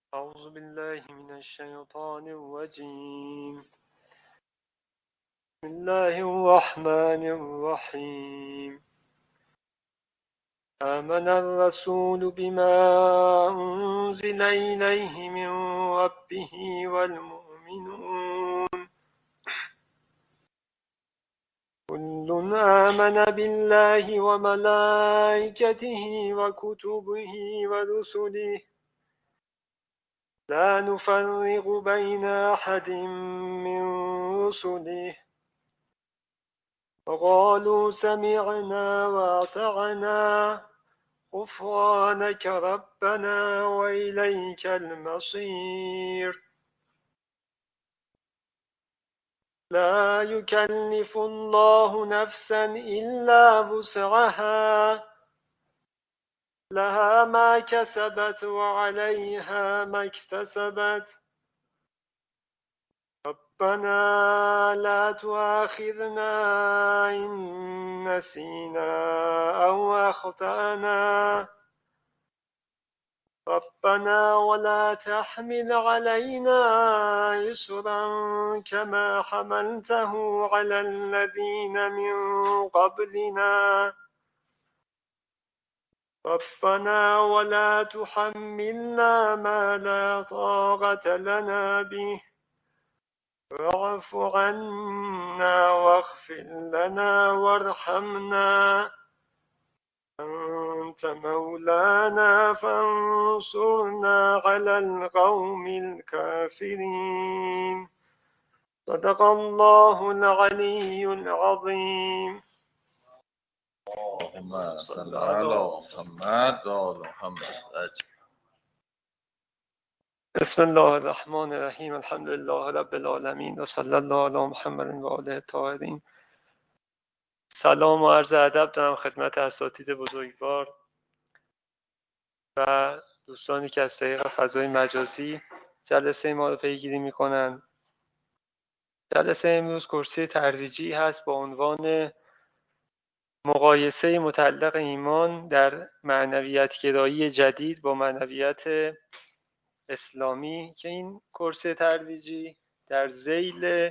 أعوذ بالله من الشيطان الرجيم. بسم الله الرحمن الرحيم. آمن الرسول بما أنزل إليه من ربه والمؤمنون كل آمن بالله وملائكته وكتبه ورسله لا نفرق بين أحد من رسله وقالوا سمعنا وأطعنا غفرانك ربنا وإليك المصير. لا يكلف الله نفسا إلا وسعها لها ما كسبت وعليها ما اكتسبت ربنا لا تؤاخذنا إن نسينا أو أخطأنا ربنا ولا تحمل علينا إصرا كما حملته على الذين من قبلنا ربنا ولا تحملنا ما لا طاقة لنا به واعف عنا واغفر لنا وارحمنا أنت مولانا فانصرنا على القوم الكافرين. صدق الله العلي العظيم. اللهم صل على محمد و آل محمد. بسم الله الرحمن الرحیم. الحمد لله رب العالمین و صلی الله علی محمد و آله الطاهرین. سلام و عرض ادب دارم خدمت اساتید بزرگوار و دوستانی که از طریق فضای مجازی جلسه ما رو پیگیری میکنن. جلسه امروز کورسی تدریجی هست با عنوان مقایسه متعلق ایمان در معنویت گرایی جدید با معنویت اسلامی که این کورسی تدریجی در ذیل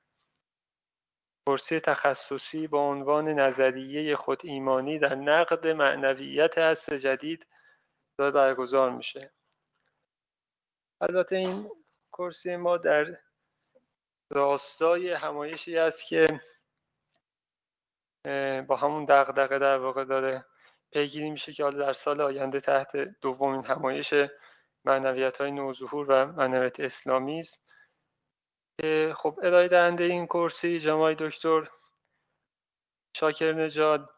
کورسی تخصصی با عنوان نظریه خود ایمانی در نقد معنویت عصر جدید داره برگزار میشه. البته این کورسی ما در راستای همایشی است که با همون دغدغه در واقع داره پیگیری میشه که حالا در سال آینده تحت دومین همایش معنویت‌های نوظهور و معنویت اسلامی است که خب ارائه دهنده این کورسی جناب دکتر شاکر نژاد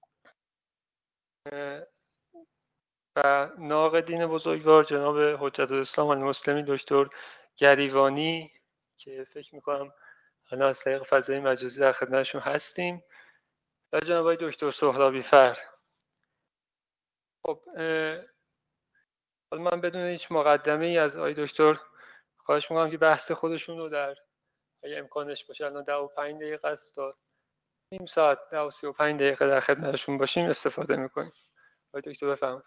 و ناقدین بزرگوار جناب حجت الاسلام المسلمین دکتر گریوانی که فکر میکنم الان از طریق فضای مجازی در خدمتشون هستیم و جناب دکتر سهرابی فر. خب من بدون هیچ مقدمه ای از آقای دکتر خواهش میکنم که بحث خودشون رو در اگه امکانش باشه الان 15 دقیقه است تا نیم ساعت 35 دقیقه در خدمتشون باشیم استفاده میکنیم. آقای دکتر بفرمایید.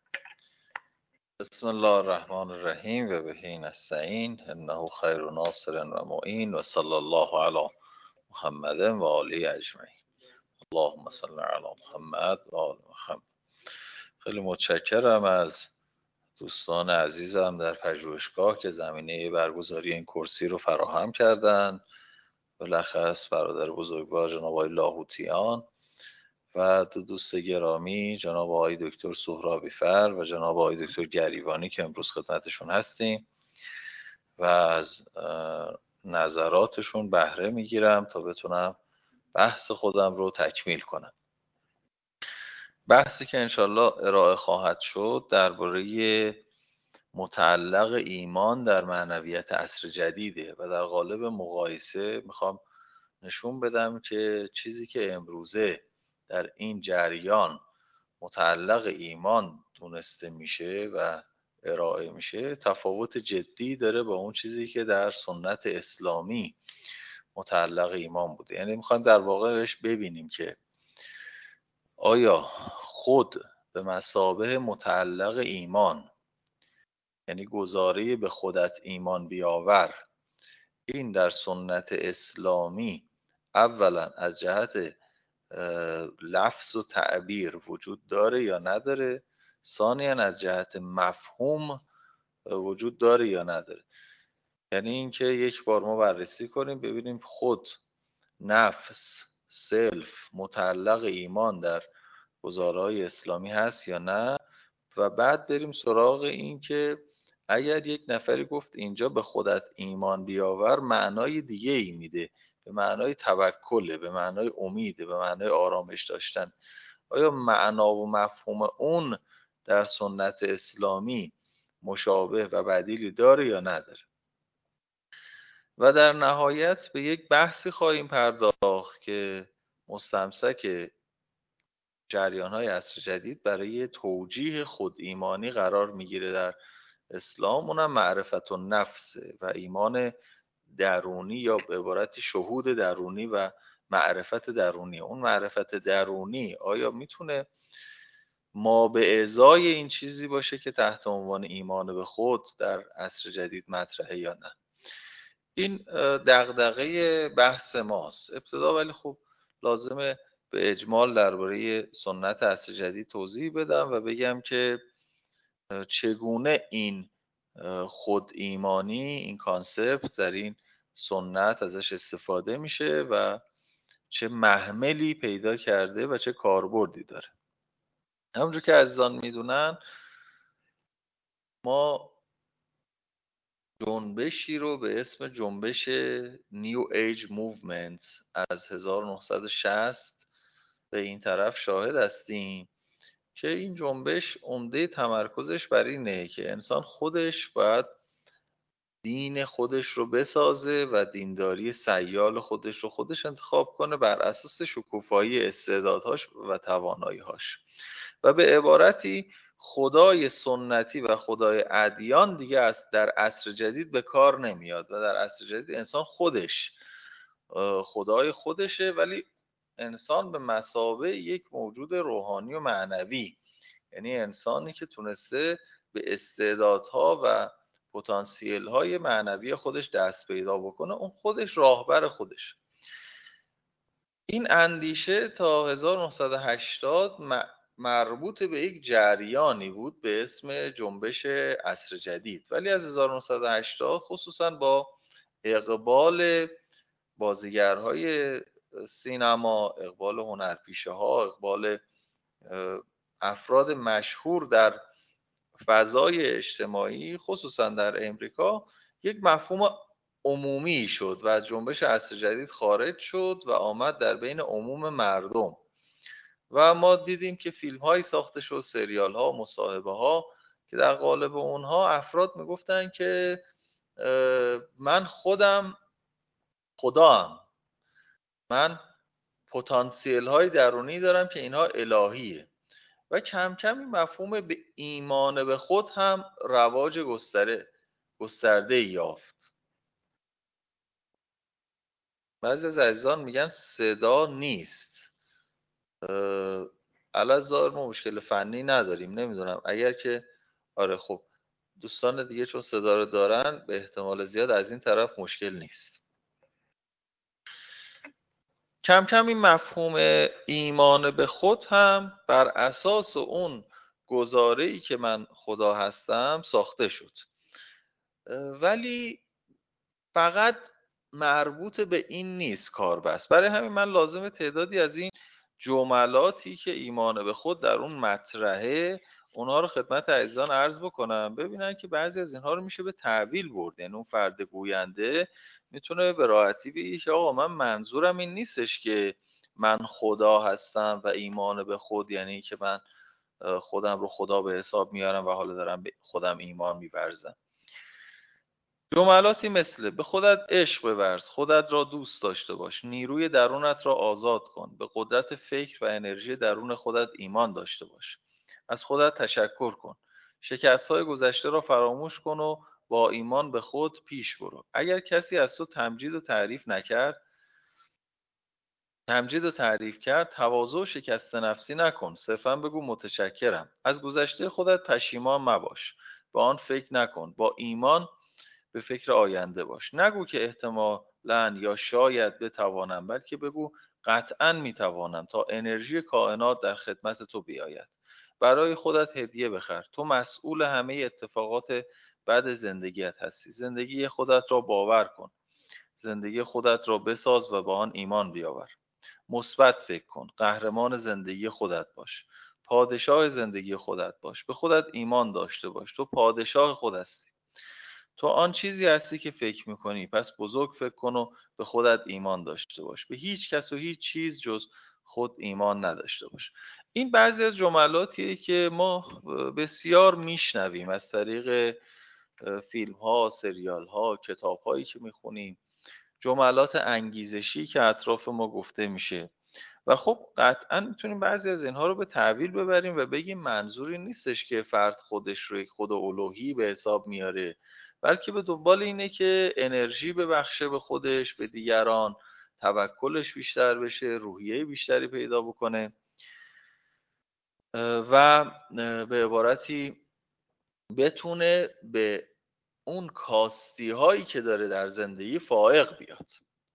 بسم الله الرحمن الرحیم و بهی نستعین انه خیر ناصر و معین و صلی الله علی محمد و آله اجمعین. اللهم صل علی محمد و آل محمد. خیلی متشکرم از دوستان عزیزم در پژوهشگاه که زمینه برگزاری این کورسی رو فراهم کردن، بالاخص برادر بزرگوار جناب آقای لاهوتیان و دو دوست گرامی جناب آقای دکتر سهرابی فر و جناب آقای دکتر گریوانی که امروز خدمتشون هستیم و از نظراتشون بهره میگیرم تا بتونم بحث خودم رو تکمیل کنم. بحثی که انشالله ارائه خواهد شد درباره متعلق ایمان در معنویت عصر جدیده و در قالب مقایسه میخوام نشون بدم که چیزی که امروزه در این جریان متعلق ایمان دونسته میشه و ارائه میشه تفاوت جدی داره با اون چیزی که در سنت اسلامی متعلق ایمان بوده. یعنی میخوایم در واقعش ببینیم که آیا خود به مثابه متعلق ایمان یعنی گزاره به خودت ایمان بیاور، این در سنت اسلامی اولا از جهت لفظ و تعبیر وجود داره یا نداره، ثانیا از جهت مفهوم وجود داره یا نداره. یعنی اینکه یک بار ما بررسی کنیم ببینیم خود، نفس، سلف متعلق ایمان در گزارهای اسلامی هست یا نه، و بعد بریم سراغ این که اگر یک نفری گفت اینجا به خودت ایمان بیاور معنای دیگه ای میده، به معنای توکله، به معنای امیده، به معنای آرامش داشتن، آیا معنا و مفهوم اون در سنت اسلامی مشابه و بدیلی داره یا نداره؟ و در نهایت به یک بحثی خواهیم پرداخت که مستمسک جریان‌های عصر جدید برای توجیه خود ایمانی قرار میگیره در اسلام، اونم معرفت النفس و ایمان درونی، یا به عبارتی شهود درونی و معرفت درونی. اون معرفت درونی آیا میتونه ما به ازای این چیزی باشه که تحت عنوان ایمان به خود در عصر جدید مطرحه یا نه؟ این دغدغه بحث ماست ابتدا، ولی خب لازمه به اجمال درباره سنت عصر جدید توضیح بدم و بگم که چگونه این خود ایمانی، این کانسپت در این سنت ازش استفاده میشه و چه محملی پیدا کرده و چه کاربردی داره. همونجور که عزیزان میدونن ما جنبشی رو به اسم جنبش نیو ایج موومنت از 1960 به این طرف شاهد هستیم که این جنبش عمده تمرکزش بر اینه که انسان خودش باید دین خودش رو بسازه و دینداری سیال خودش رو خودش انتخاب کنه بر اساس شکوفایی استعدادهاش و توانایی‌هاش، و به عبارتی خدای سنتی و خدای ادیان دیگه در عصر جدید به کار نمیاد و در عصر جدید انسان خودش خدای خودشه، ولی انسان به مثابه یک موجود روحانی و معنوی، یعنی انسانی که تونسته به استعدادها و پتانسیل های معنوی خودش دست پیدا بکنه، اون خودش راهبر خودش. این اندیشه تا 1980 مربوط به یک جریانی بود به اسم جنبش عصر جدید، ولی از 1980 خصوصا با اقبال بازیگرهای سینما، اقبال هنرپیشه ها، اقبال افراد مشهور در فضای اجتماعی خصوصا در امریکا، یک مفهوم عمومی شد و از جنبش عصر جدید خارج شد و آمد در بین عموم مردم، و ما دیدیم که فیلم هایی ساخته شد، سریال ها، مصاحبه ها، که در قالب اونها افراد میگفتن که من خودم خدام، من پتانسیل های درونی دارم که اینها الهیه، و کم کم این مفهوم به ایمان به خود هم رواج گسترده یافت. بعضی از عزیزان میگن صدا نیست. الازار ما مشکل فنی نداریم، نمیدونم اگر که آره خب دوستان دیگه چون صدا رو دارن به احتمال زیاد از این طرف مشکل نیست. کم کم این مفهوم ایمان به خود هم بر اساس اون گزاره‌ای که من خدا هستم ساخته شد، ولی فقط مربوط به این نیست کار بس. برای همین من لازم تعدادی از این جملاتی که ایمان به خود در اون مطرحه اونها رو خدمت عزیزان عرض بکنم، ببینن که بعضی از اینها رو میشه به تعویل برد. یعنی اون فرد گوینده میتونه به راحتی بگه که آقا من منظورم این نیستش که من خدا هستم و ایمان به خود یعنی که من خودم رو خدا به حساب میارم و حالا دارم به خودم ایمان میورزم. جملاتی مثل به خودت عشق بورز، خودت را دوست داشته باش، نیروی درونت را آزاد کن، به قدرت فکر و انرژی درون خودت ایمان داشته باش، از خودت تشکر کن، شکست‌های گذشته را فراموش کن و با ایمان به خود پیش برو. اگر کسی از تو تمجید و تعریف کرد، تواضع و شکست نفسی نکن، صرفا بگو متشکرم. از گذشته خودت پشیمان مباش، به آن فکر نکن. با ایمان به فکر آینده باش. نگو که احتمالاً یا شاید بتوانم، بلکه بگو قطعاً میتوانم تا انرژی کائنات در خدمت تو بیاید. برای خودت هدیه بخر. تو مسئول همه اتفاقات بعد زندگیت هستی. زندگی خودت را باور کن. زندگی خودت را بساز و به آن ایمان بیاور. مثبت فکر کن. قهرمان زندگی خودت باش. پادشاه زندگی خودت باش. به خودت ایمان داشته باش. تو پادشاه خود هستی. تو آن چیزی هستی که فکر میکنی. پس بزرگ فکر کن و به خودت ایمان داشته باش. به هیچ کس و هیچ چیز جز خود ایمان نداشته باش. این بعضی از جملاتیه که ما بسیار میشنویم از طریق فیلم ها، سریال ها، کتاب هایی که میخونیم، جملات انگیزشی که اطراف ما گفته میشه. و خب قطعا میتونیم بعضی از اینها رو به تحویل ببریم و بگیم منظوری نیستش که فرد خودش رو یک خود الوهی به حساب میاره، بلکه به دنبال اینه که انرژی ببخشه به خودش، به دیگران، توکلش بیشتر بشه، روحیه بیشتری پیدا بکنه و به عبارتی بتونه به اون کاستی هایی که داره در زندگی فائق بیاد.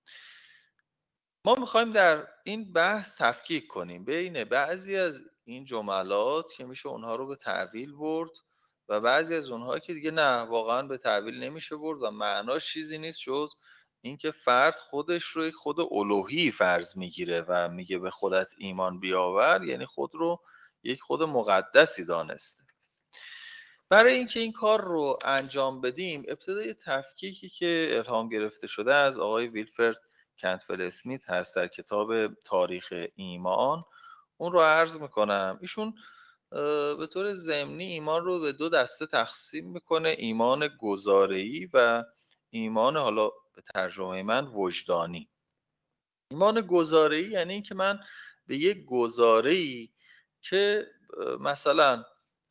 ما میخوایم در این بحث تفکیک کنیم بین بعضی از این جملات که میشه اونها رو به تعویل برد و بعضی از اونها که دیگه نه، واقعا به تعویل نمیشه برد و معناش چیزی نیست جز اینکه فرد خودش رو یک خود الوهی فرض میگیره و میگه به خودت ایمان بیاور، یعنی خود رو یک خود مقدسی دانسته. برای اینکه این کار رو انجام بدیم، ابتدای تفکیکی که الهام گرفته شده از آقای ویلفرد کنتفل اسمیت هست در کتاب تاریخ ایمان، اون رو عرض میکنم. ایشون به طور ضمنی ایمان رو به دو دسته تقسیم میکنه: ایمان گزاره‌ای و ایمان، حالا به ترجمه من، وجدانی. ایمان گزاره‌ای یعنی این که من به یک گزاره‌ای که مثلا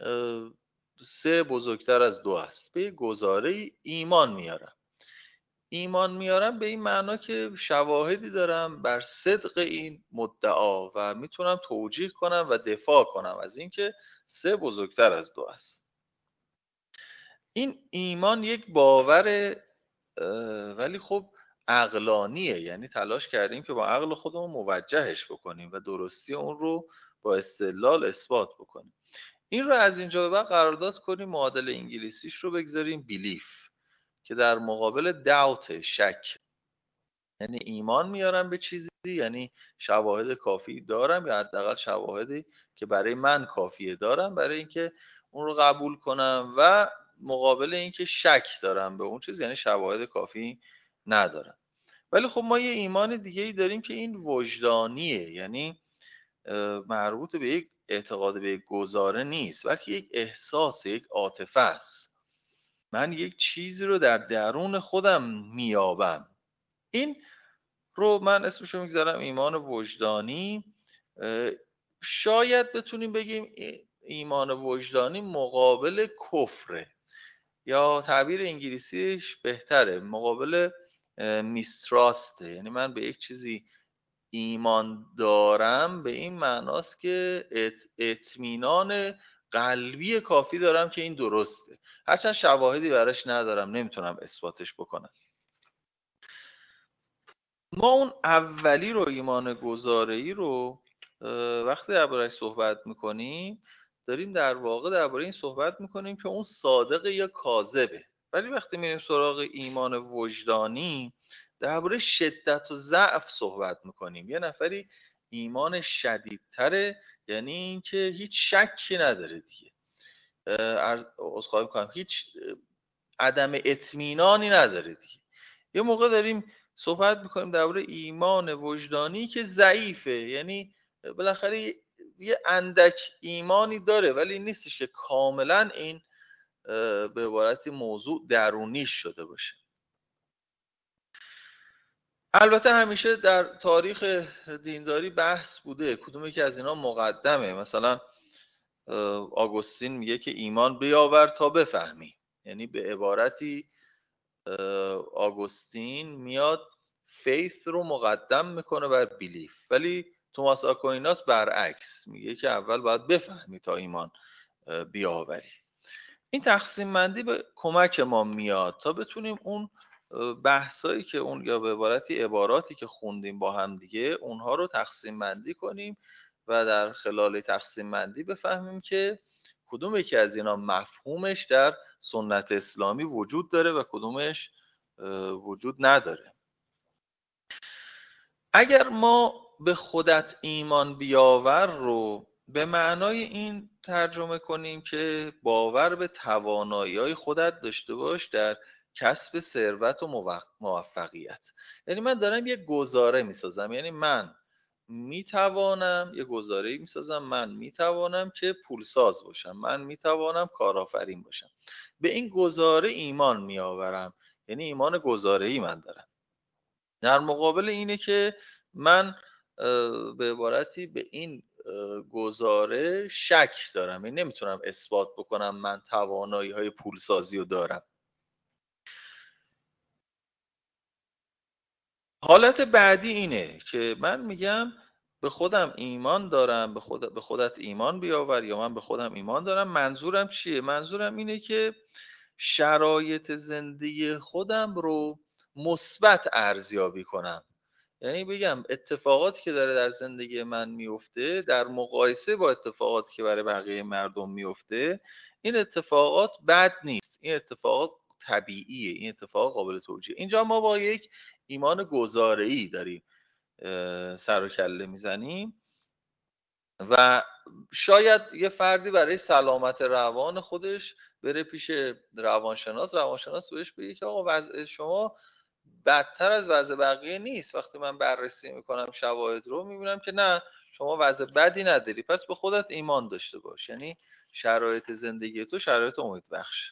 3 بزرگتر از 2 است، به یک گزاره‌ای ایمان میارم. ایمان میارم به این معنا که شواهدی دارم بر صدق این مدعا و میتونم توجیه کنم و دفاع کنم از اینکه 3 بزرگتر از 2 است. این ایمان یک باور ولی خب عقلانیه، یعنی تلاش کردیم که با عقل خودمون موجهش بکنیم و درستی اون رو با استدلال اثبات بکنیم. این رو از اینجا به بعد قرارداد کنیم، معادل انگلیسیش رو بگذاریم بیلیف، که در مقابل داوت، شک. یعنی ایمان میارم به چیزی، یعنی شواهد کافی دارم یا حداقل شواهدی که برای من کافیه دارم برای اینکه اون رو قبول کنم، و مقابل اینکه شک دارم به اون چیز، یعنی شواهد کافی ندارم. ولی خب ما یه ایمان دیگه ای داریم که این وجدانیه، یعنی مربوط به یک اعتقاد به یک گزاره نیست، بلکه یک احساس، یک عاطفه است. من یک چیزی رو در درون خودم میابم. این رو من اسمشو میگذارم ایمان وجدانی. شاید بتونیم بگیم ایمان وجدانی مقابل کفره، یا تعبیر انگلیسیش بهتره، مقابل میستراسته. یعنی من به یک چیزی ایمان دارم به این معناست که اطمینان قلبی کافی دارم که این درسته، هرچند شواهدی براش ندارم، نمیتونم اثباتش بکنم. ما اون اولی رو، ایمان گزاره‌ای رو، وقتی درباره‌اش صحبت میکنیم داریم در واقع درباره این صحبت میکنیم که اون صادقه یا کاذبه. ولی وقتی میریم سراغ ایمان وجدانی درباره شدت و ضعف صحبت میکنیم. یه نفری ایمان شدیدتره، یعنی اینکه هیچ شکی نداره دیگه، عذرخواهی میکنم، هیچ عدم اطمینانی نداره دیگه. یه موقع داریم صحبت میکنیم درباره ایمان وجدانی که ضعیفه، یعنی بالاخره یه اندک ایمانی داره ولی نیستش که کاملا این به عبارتی موضوع درونیش شده باشه. البته همیشه در تاریخ دینداری بحث بوده کدوم یکی از اینا مقدمه. مثلا آگوستین میگه که ایمان بیاور تا بفهمی، یعنی به عبارتی آگوستین میاد فیث رو مقدم میکنه بر بیلیف، ولی توماس آکویناس برعکس میگه که اول باید بفهمی تا ایمان بیاوری. این تقسیم بندی به کمک ما میاد تا بتونیم اون بحثایی که اون یا به عبارتی عباراتی که خوندیم با هم دیگه اونها رو تقسیم بندی کنیم و در خلال تقسیم بندی بفهمیم که کدوم یکی از اینا مفهومش در سنت اسلامی وجود داره و کدومش وجود نداره. اگر ما به خودت ایمان بیاور رو به معنای این ترجمه کنیم که باور به توانایی‌های خودت داشته باش در کسب ثروت و موفقیت، یعنی من دارم یه گزاره میسازم، یعنی من میتوانم یه گزاره میسازم، من میتوانم که پولساز باشم، من میتوانم کارآفرین باشم، به این گزاره ایمان میآورم، یعنی ایمان گزاره‌ای من دارم. در مقابل اینه که من به عبارتی به این گزاره شک دارم، یعنی نمیتونم اثبات بکنم من توانایی های پولسازی رو دارم. حالت بعدی اینه که من میگم به خودم ایمان دارم، به خودت ایمان بیاور، یا من به خودم ایمان دارم. منظورم چیه؟ منظورم اینه که شرایط زندگی خودم رو مثبت ارزیابی کنم، یعنی بگم اتفاقاتی که داره در زندگی من میفته در مقایسه با اتفاقاتی که برای بقیه مردم میفته، این اتفاقات بد نیست، این اتفاقات طبیعیه، این اتفاق قابل توجیه. اینجا ما با یک ایمان گزاره‌ای داریم سر و کله میزنیم و شاید یه فردی برای سلامت روان خودش بره پیش روانشناس بهش بگه که آقا وضع شما بدتر از وضع بقیه نیست. وقتی من بررسی میکنم شواهد رو میبینم که نه، شما وضع بدی نداری، پس به خودت ایمان داشته باش، یعنی شرایط زندگی تو شرایط امیدبخش.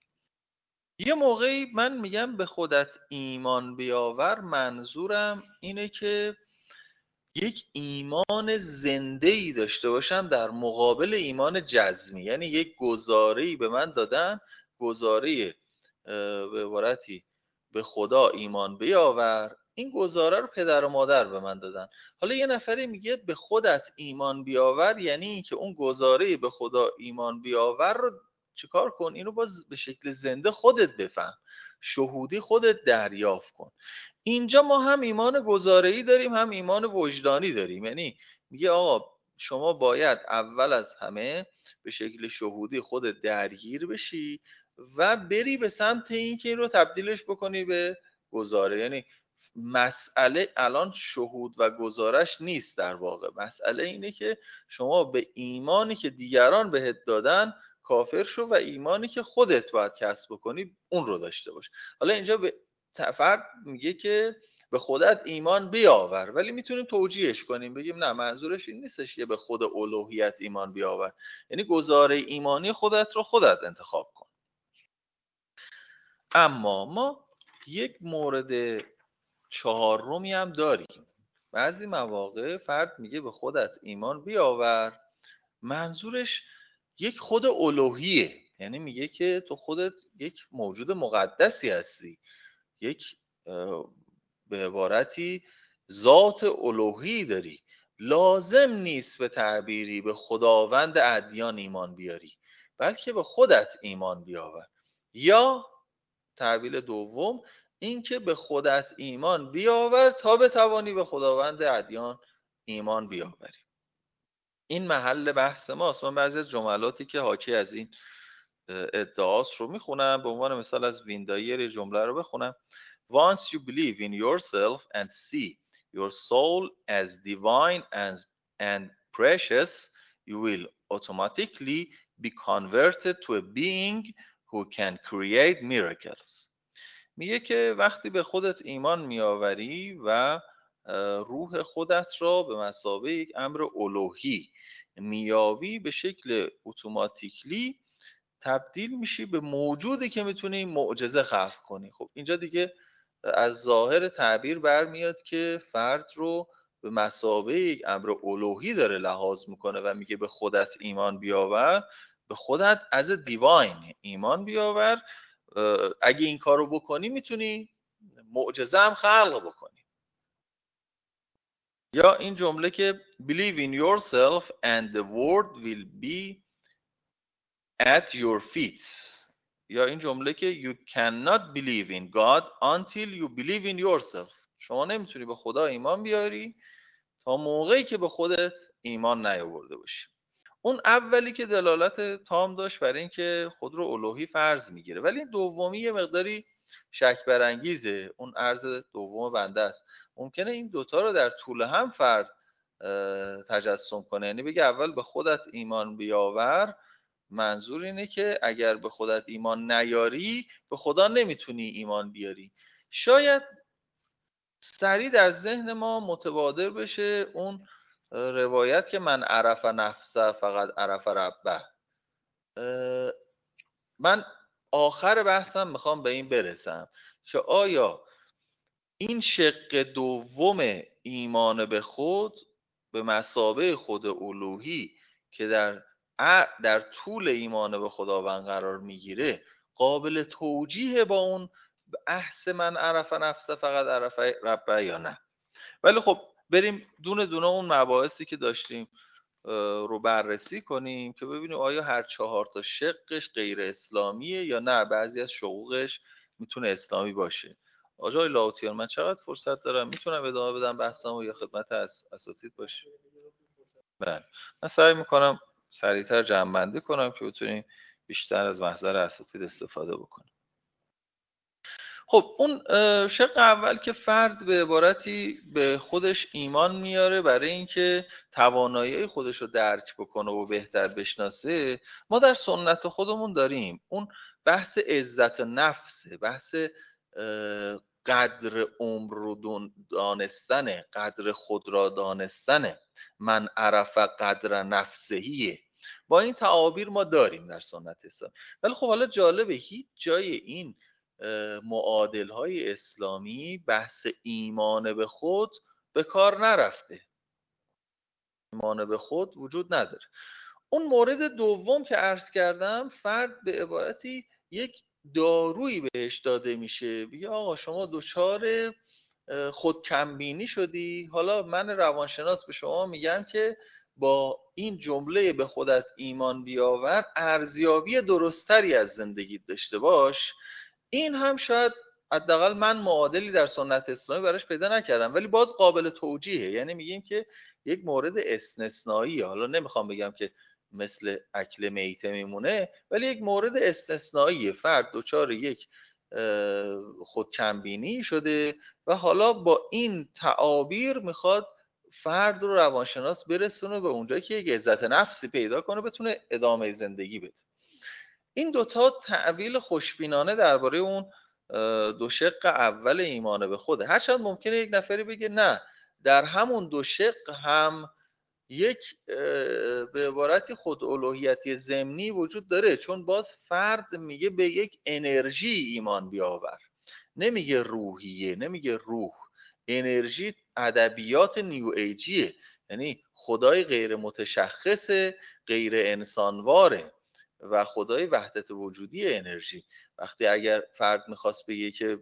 یه موقعی من میگم به خودت ایمان بیاور، منظورم اینه که یک ایمان زنده ای داشته باشم در مقابل ایمان جزمی، یعنی یک گزاره‌ای به من دادن، گزاره به عبارتی به خدا ایمان بیاور، این گزاره رو پدر و مادر به من دادن. حالا یه نفری میگه به خودت ایمان بیاور، یعنی اینکه اون گزاره به خدا ایمان بیاور رو چیکار کن؟ اینو باز به شکل زنده خودت بفهم، شهودی خودت دریافت کن. اینجا ما هم ایمان گزاره‌ای داریم، هم ایمان وجدانی داریم، یعنی میگه آقا شما باید اول از همه به شکل شهودی خودت درگیر بشی و بری به سمت این که این رو تبدیلش بکنی به گزاره. یعنی مسئله الان شهود و گزارش نیست، در واقع مسئله اینه که شما به ایمانی که دیگران بهت دادن کافر شو و ایمانی که خودت باید کسب بکنی اون رو داشته باش. حالا اینجا به فرد میگه که به خودت ایمان بیاور، ولی میتونیم توجیهش کنیم بگیم نه، منظورش این نیستش که به خود الوهیت ایمان بیاور، یعنی گزاره ایمانی خودت رو خودت انتخاب کن. اما ما یک مورد چهارمی هم داریم. بعضی مواقع فرد میگه به خودت ایمان بیاور، منظورش یک خود الوهیه، یعنی میگه که تو خودت یک موجود مقدسی هستی، یک به عبارتی ذات الوهی داری، لازم نیست به تعبیری به خداوند ادیان ایمان بیاری، بلکه به خودت ایمان بیاور. یا تعبیر دوم این که به خودت ایمان بیاور تا بتوانی به خداوند ادیان ایمان بیاوری. این محل بحث ماست. من بعضی از جملاتی که حاکی از این ادعاست رو میخونم، به عنوان مثال از ویندایر جمله رو بخونم: Once you believe in yourself and see your soul as divine and precious, you will automatically be converted to a being who can create miracles. میگه که وقتی به خودت ایمان میآوری و روح خودت را به مثابه یک امر الوهی میابی، به شکل اتوماتیکلی تبدیل میشی به موجودی که میتونی معجزه خلق کنی. خب اینجا دیگه از ظاهر تعبیر برمیاد که فرد رو به مثابه یک امر الوهی داره لحاظ میکنه و میگه به خودت ایمان بیاور، به خودت از دیواین ایمان بیاور، اگه این کارو بکنی میتونی معجزه هم خلق بکنی. یا این جمله که believe in yourself and the world will be at your feet. یا این جمله که you cannot believe in God until you believe in yourself. شما نمیتونی به خدا ایمان بیاری تا موقعی که به خودت ایمان نیاورده باشی. اون اولی که دلالت تام داشت برای این که خود رو الوهی فرض میگیره، ولی این دومی یه مقداری شک برانگیزه. اون عرض دوم بنده است. ممکنه این دوتا رو در طول هم فرد تجسم کنه، یعنی بگه اول به خودت ایمان بیاور، منظور اینه که اگر به خودت ایمان نیاری به خدا نمیتونی ایمان بیاری. شاید سریع در ذهن ما متبادر بشه اون روایت که من عرف نفسه فقط عرف ربه. من آخر بحثم میخوام به این برسم که آیا این شق دوم ایمان به خود به مثابه خود الوهی که در طول ایمان به خداوند قرار میگیره قابل توجیه با اون بحث من عرف نفسه فقط عرف ربه یا نه. ولی خب بریم دونه دونه اون مباحثی که داشتیم رو بررسی کنیم که ببینیم آیا هر 4 تا شقش غیر اسلامیه یا نه بعضی از شقوقش میتونه اسلامی باشه. آقای لاوتیان من چقدر فرصت دارم میتونم ادامه بدم بحثمو یا خدمت اساتید باشه؟ بله من سعی میکنم سریعتر جمع بندی کنم که بتونیم بیشتر از محضر اساتید استفاده بکنیم. خب اون شق اول که فرد به عبارتی به خودش ایمان میاره برای اینکه توانایی خودش رو درک بکنه و بهتر بشناسه، ما در سنت خودمون داریم اون بحث عزت نفسه، بحث قدر عمر رو دانستنه، قدر خود را دانستنه، من عرف قدر نفسهیه. با این تعابیر ما داریم در سنت اسلام. ولی خب حالا جالبه هیچ جای این معادل های اسلامی بحث ایمان به خود به کار نرفته. ایمان به خود وجود نداره. اون مورد دوم که عرض کردم فرد به عبارتی یک دارویی بهش داده میشه، بگه آقا شما دچار خود کمبینی شدی، حالا من روانشناس به شما میگم که با این جمله به خودت ایمان بیاور ارزیابی درستری از زندگی داشته باش. این هم شاید حداقل من معادلی در سنت اسلامی براش پیدا نکردم، ولی باز قابل توجیهه. یعنی میگیم که یک مورد استثنایی، حالا نمیخوام بگم که مثل اکل میته میمونه، ولی یک مورد استثنایی، فرد دچار یک خود کمبینی شده و حالا با این تعابیر میخواد فرد رو روانشناس برسونه به اونجایی که یک عزت نفسی پیدا کنه بتونه ادامه زندگی بده. این دوتا تعویل خوشبینانه درباره اون دو شق اول ایمان به خوده. هرچند ممکنه یک نفری بگه نه در همون دو شق هم یک به عبارتی خود الوهیتی ضمنی وجود داره، چون باز فرد میگه به یک انرژی ایمان بیاور، نمیگه روحیه، نمیگه روح. انرژی ادبیات نیو ایجیه، یعنی خدای غیر متشخص، غیر انسانواره و خدای وحدت وجودی انرژی. وقتی اگر فرد میخواست بگه که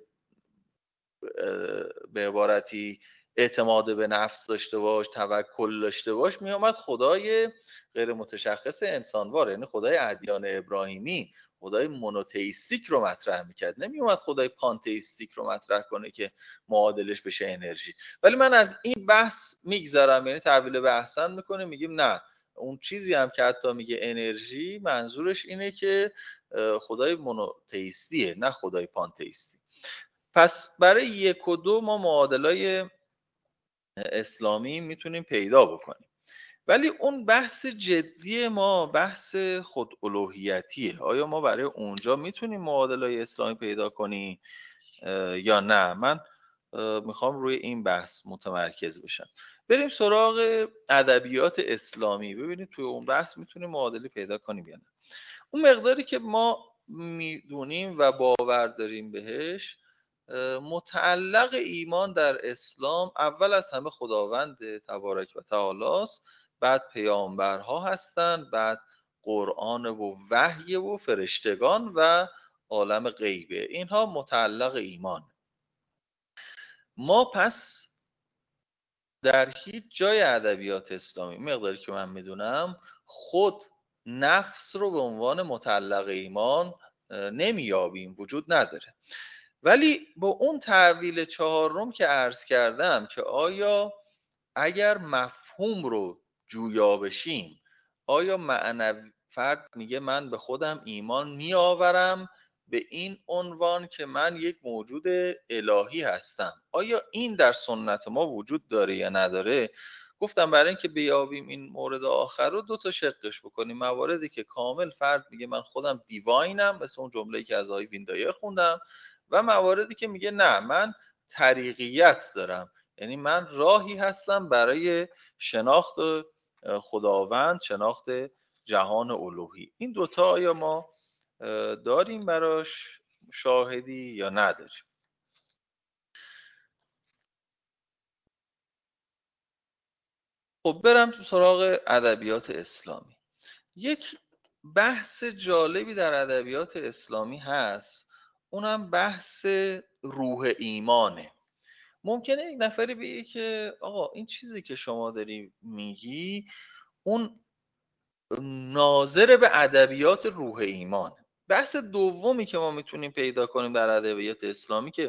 به عبارتی اعتماد به نفس داشته باش، توکل داشته باش، میامد خدای غیر متشخص انسانوار، یعنی خدای ادیان ابراهیمی، خدای مونوتئیستیک رو مطرح میکرد. نمیومد خدای پانتئیستیک رو مطرح کنه که معادلش بشه انرژی. ولی من از این بحث میگذرم، یعنی تحویل بحثن میکنه، میگیم نه اون چیزی هم که حتی میگه انرژی منظورش اینه که خدای مونوتئیستیه نه خدای پانتئیستی. پس برای 1 و 2 ما معادلای اسلامی میتونیم پیدا بکنیم، ولی اون بحث جدی ما بحث خود الوهیتیه. آیا ما برای اونجا میتونیم معادلای اسلامی پیدا کنیم یا نه؟ من میخوام روی این بحث متمرکز بشم. بریم سراغ ادبیات اسلامی، ببینید توی اون بحث میتونیم معادلی پیدا کنیم یا نه. اون مقداری که ما میدونیم و باور داریم بهش، متعلق ایمان در اسلام اول از همه خداوند تبارک و تعالی است، بعد پیامبرها هستند، بعد قرآن و وحی و فرشتگان و عالم غیبه. اینها متعلق ایمان. ما پس در هیچ جای ادبیات اسلامی مقداری که من میدونم خود نفس رو به عنوان مطلق ایمان نمیابیم، وجود نداره. ولی با اون تعویل چهارم که عرض کردم که آیا اگر مفهوم رو جویا بشیم، آیا معنوی فرد میگه من به خودم ایمان میآورم به این عنوان که من یک موجود الهی هستم، آیا این در سنت ما وجود داره یا نداره؟ گفتم برای اینکه بیابیم این مورد آخر رو دو تا شقش بکنیم. مواردی که کامل فرد میگه من خودم دیواینم، مثل اون جمله‌ای که از آقای ویندایر خوندم، و مواردی که میگه نه من طریقیت دارم، یعنی من راهی هستم برای شناخت خداوند، شناخت جهان الوهی. این دوتا آیا ما داریم براش شاهدی یا نداریم؟ خب برم تو سراغ ادبیات اسلامی. یک بحث جالبی در ادبیات اسلامی هست، اونم بحث روح ایمانه. ممکنه یک نفری بگه که آقا این چیزی که شما داری میگی اون ناظر به ادبیات روح ایمان. بحث دومی که ما میتونیم پیدا کنیم در ادبیات اسلامی که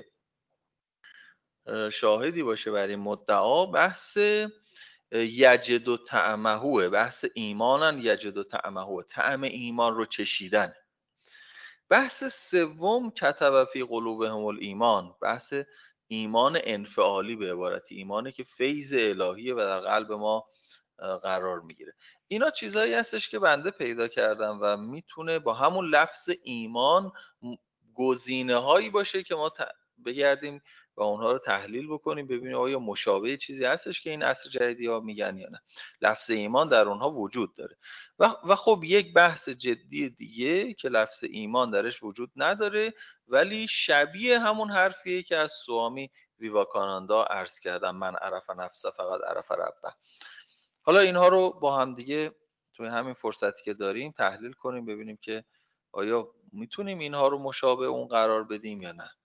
شاهدی باشه برای این مدعا، بحث یجد و طعمهوه، بحث ایمانن یجد و طعمهوه، طعم ایمان رو چشیدن. بحث سوم کتب فی قلوبهم الایمان، بحث ایمان انفعالی، به عبارتی ایمانی که فیض الهیه و در قلب ما قرار میگیره. اینا چیزایی هستش که بنده پیدا کردم و میتونه با همون لفظ ایمان گزینه هایی باشه که ما بگردیم و اونها رو تحلیل بکنیم، ببینیم آیا مشابه چیزی هستش که این عصر جدیدی ها میگن یا نه. لفظ ایمان در اونها وجود داره و خب یک بحث جدی دیگه که لفظ ایمان درش وجود نداره ولی شبیه همون حرفیه که از سوامی ویواکاناندا عرض کردم، من عرف نفسه فقط عرف ربه. حالا اینها رو با هم دیگه توی همین فرصتی که داریم تحلیل کنیم، ببینیم که آیا میتونیم اینها رو مشابه اون قرار بدیم یا نه.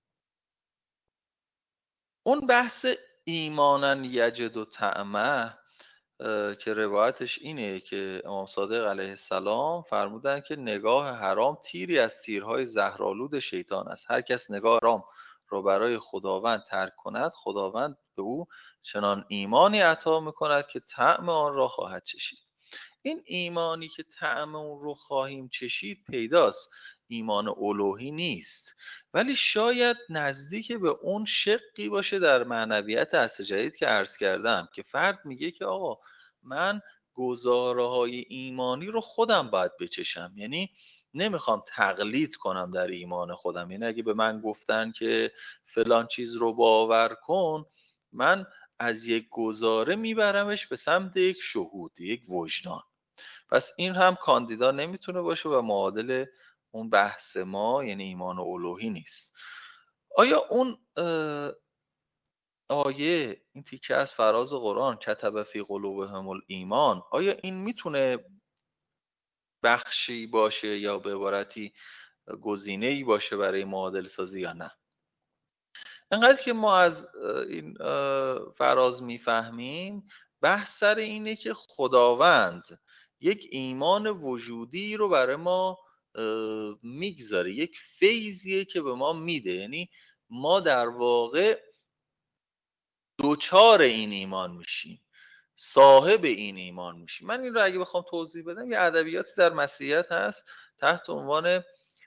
اون بحث ایمانن یجد و طعمه که روایتش اینه که امام صادق علیه السلام فرمودن که نگاه حرام تیری از تیرهای زهرآلود شیطان است. هر کس نگاه حرام رو برای خداوند ترک کند، خداوند به او چنان ایمانی عطا میکند که طعم آن را خواهد چشید. این ایمانی که طعم اون رو خواهیم چشید پیداست، ایمان الوهی نیست، ولی شاید نزدیک به اون شقی باشه در معنویت عصر جدید که عرض کردم، که فرد میگه که آقا من گزاره های ایمانی رو خودم باید بچشم، یعنی نمیخوام تقلید کنم در ایمان خودم. یعنی اگه به من گفتن که فلان چیز رو باور کن، من از یک گزاره میبرمش به سمت یک شهود، یک وجدان. پس این هم کاندیدا نمیتونه باشه و معادل اون بحث ما یعنی ایمان الوهی نیست. آیا اون آیه، این تیکه از فراز قرآن کتب فی قلوبهم الایمان، آیا این میتونه بخشی باشه یا به عبارتی گزینه‌ای باشه برای معادل سازی یا نه؟ انقدر که ما از این فراز میفهمیم، بحث سر اینه که خداوند یک ایمان وجودی رو برای ما میگذاره، یک فیضیه که به ما میده، یعنی ما در واقع دوچار این ایمان میشیم، صاحب این ایمان میشیم. من این رو اگه بخوام توضیح بدم، یه ادبیاتی در مسیحیت هست تحت عنوان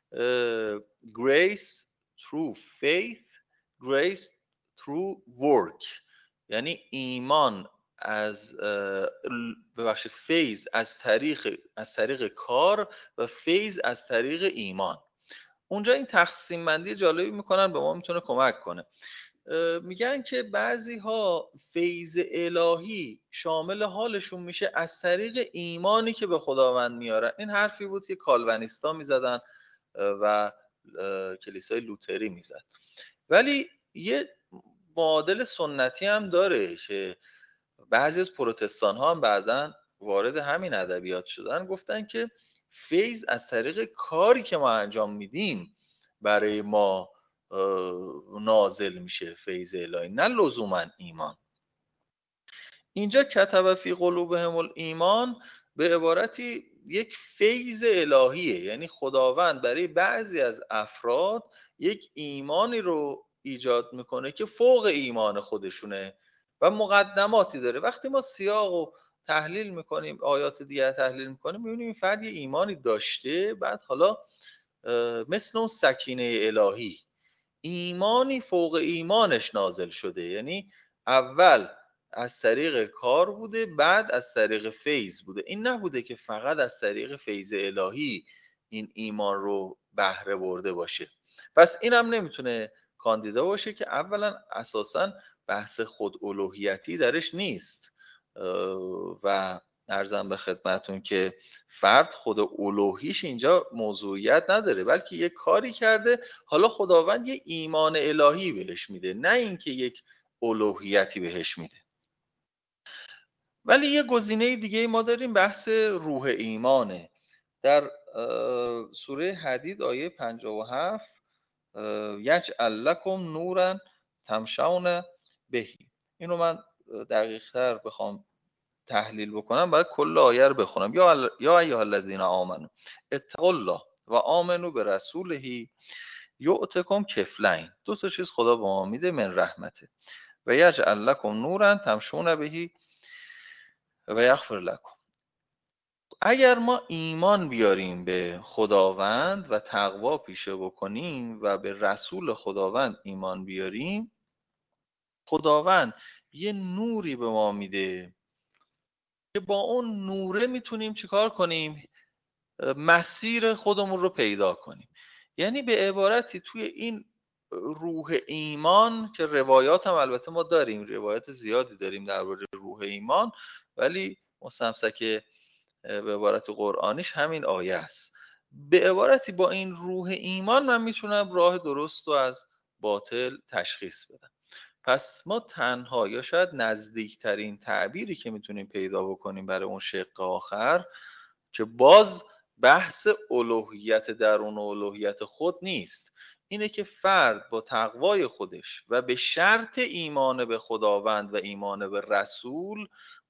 grace through faith grace through work، یعنی ایمان از ببخشید فیض از طریق کار و فیض از طریق ایمان. اونجا این تقسیم بندی جالبی میکنن، به ما میتونه کمک کنه. میگن که بعضی ها فیض الهی شامل حالشون میشه از طریق ایمانی که به خداوند میارن. این حرفی بود که کالونیستا میزدن و کلیسای لوتری میزد. ولی یه معادل سنتی هم داره که بعضی از پروتستان ها هم بعداً وارد همین ادبیات شدن، گفتن که فیض از طریق کاری که ما انجام میدیم برای ما نازل میشه، فیض الهی، نه لزوما ایمان. اینجا کتب فی قلوبهم الایمان به عبارتی یک فیض الهیه. یعنی خداوند برای بعضی از افراد یک ایمانی رو ایجاد میکنه که فوق ایمان خودشونه و مقدماتی داره. وقتی ما سیاق و تحلیل میکنیم، آیات دیگر تحلیل میکنیم، میبینیم این فرد یه ایمانی داشته، بعد حالا مثل اون سکینه الهی ایمانی فوق ایمانش نازل شده. یعنی اول از طریق کار بوده، بعد از طریق فیض بوده. این نبوده که فقط از طریق فیض الهی این ایمان رو بهره برده باشه. پس اینم نمیتونه کاندیدا باشه که اولا اساسا بحث خود الوهیتی درش نیست و عرضم به خدمتون که فرد خود الوهیش اینجا موضوعیت نداره، بلکه یک کاری کرده، حالا خداوند یه ایمان الهی بهش میده، نه اینکه یک الوهیتی بهش میده. ولی یه گزینه دیگه ما داریم، بحث روح ایمانه. در سوره حدید آیه 57 یجعل لکم نورا تمشون بهی. اینو من دقیق تر بخوام تحلیل بکنم باید کل آیه رو بخونم. یا ایها الذین آمنوا اتقوا الله و آمنوا برسوله یؤتکم کفلین. دو تا چیز خدا به ما میده من رحمته. و یجعل لکم نورا تمشون بهی و یغفر لکم. اگر ما ایمان بیاریم به خداوند و تقوا پیشه بکنیم و به رسول خداوند ایمان بیاریم، خداوند یه نوری به ما میده که با اون نوره میتونیم چیکار کنیم؟ مسیر خودمون رو پیدا کنیم. یعنی به عبارتی توی این روح ایمان که روایات هم البته ما داریم، روایات زیادی داریم درباره روح ایمان، ولی مستمسک به عبارت قرآنیش همین آیه است. به عبارتی با این روح ایمان من میتونم راه درست رو از باطل تشخیص بدم. پس ما تنها یا شاید نزدیکترین تعبیری که میتونیم پیدا بکنیم برای اون شق آخر که باز بحث الوهیت درون و الوهیت خود نیست، اینه که فرد با تقوای خودش و به شرط ایمان به خداوند و ایمان به رسول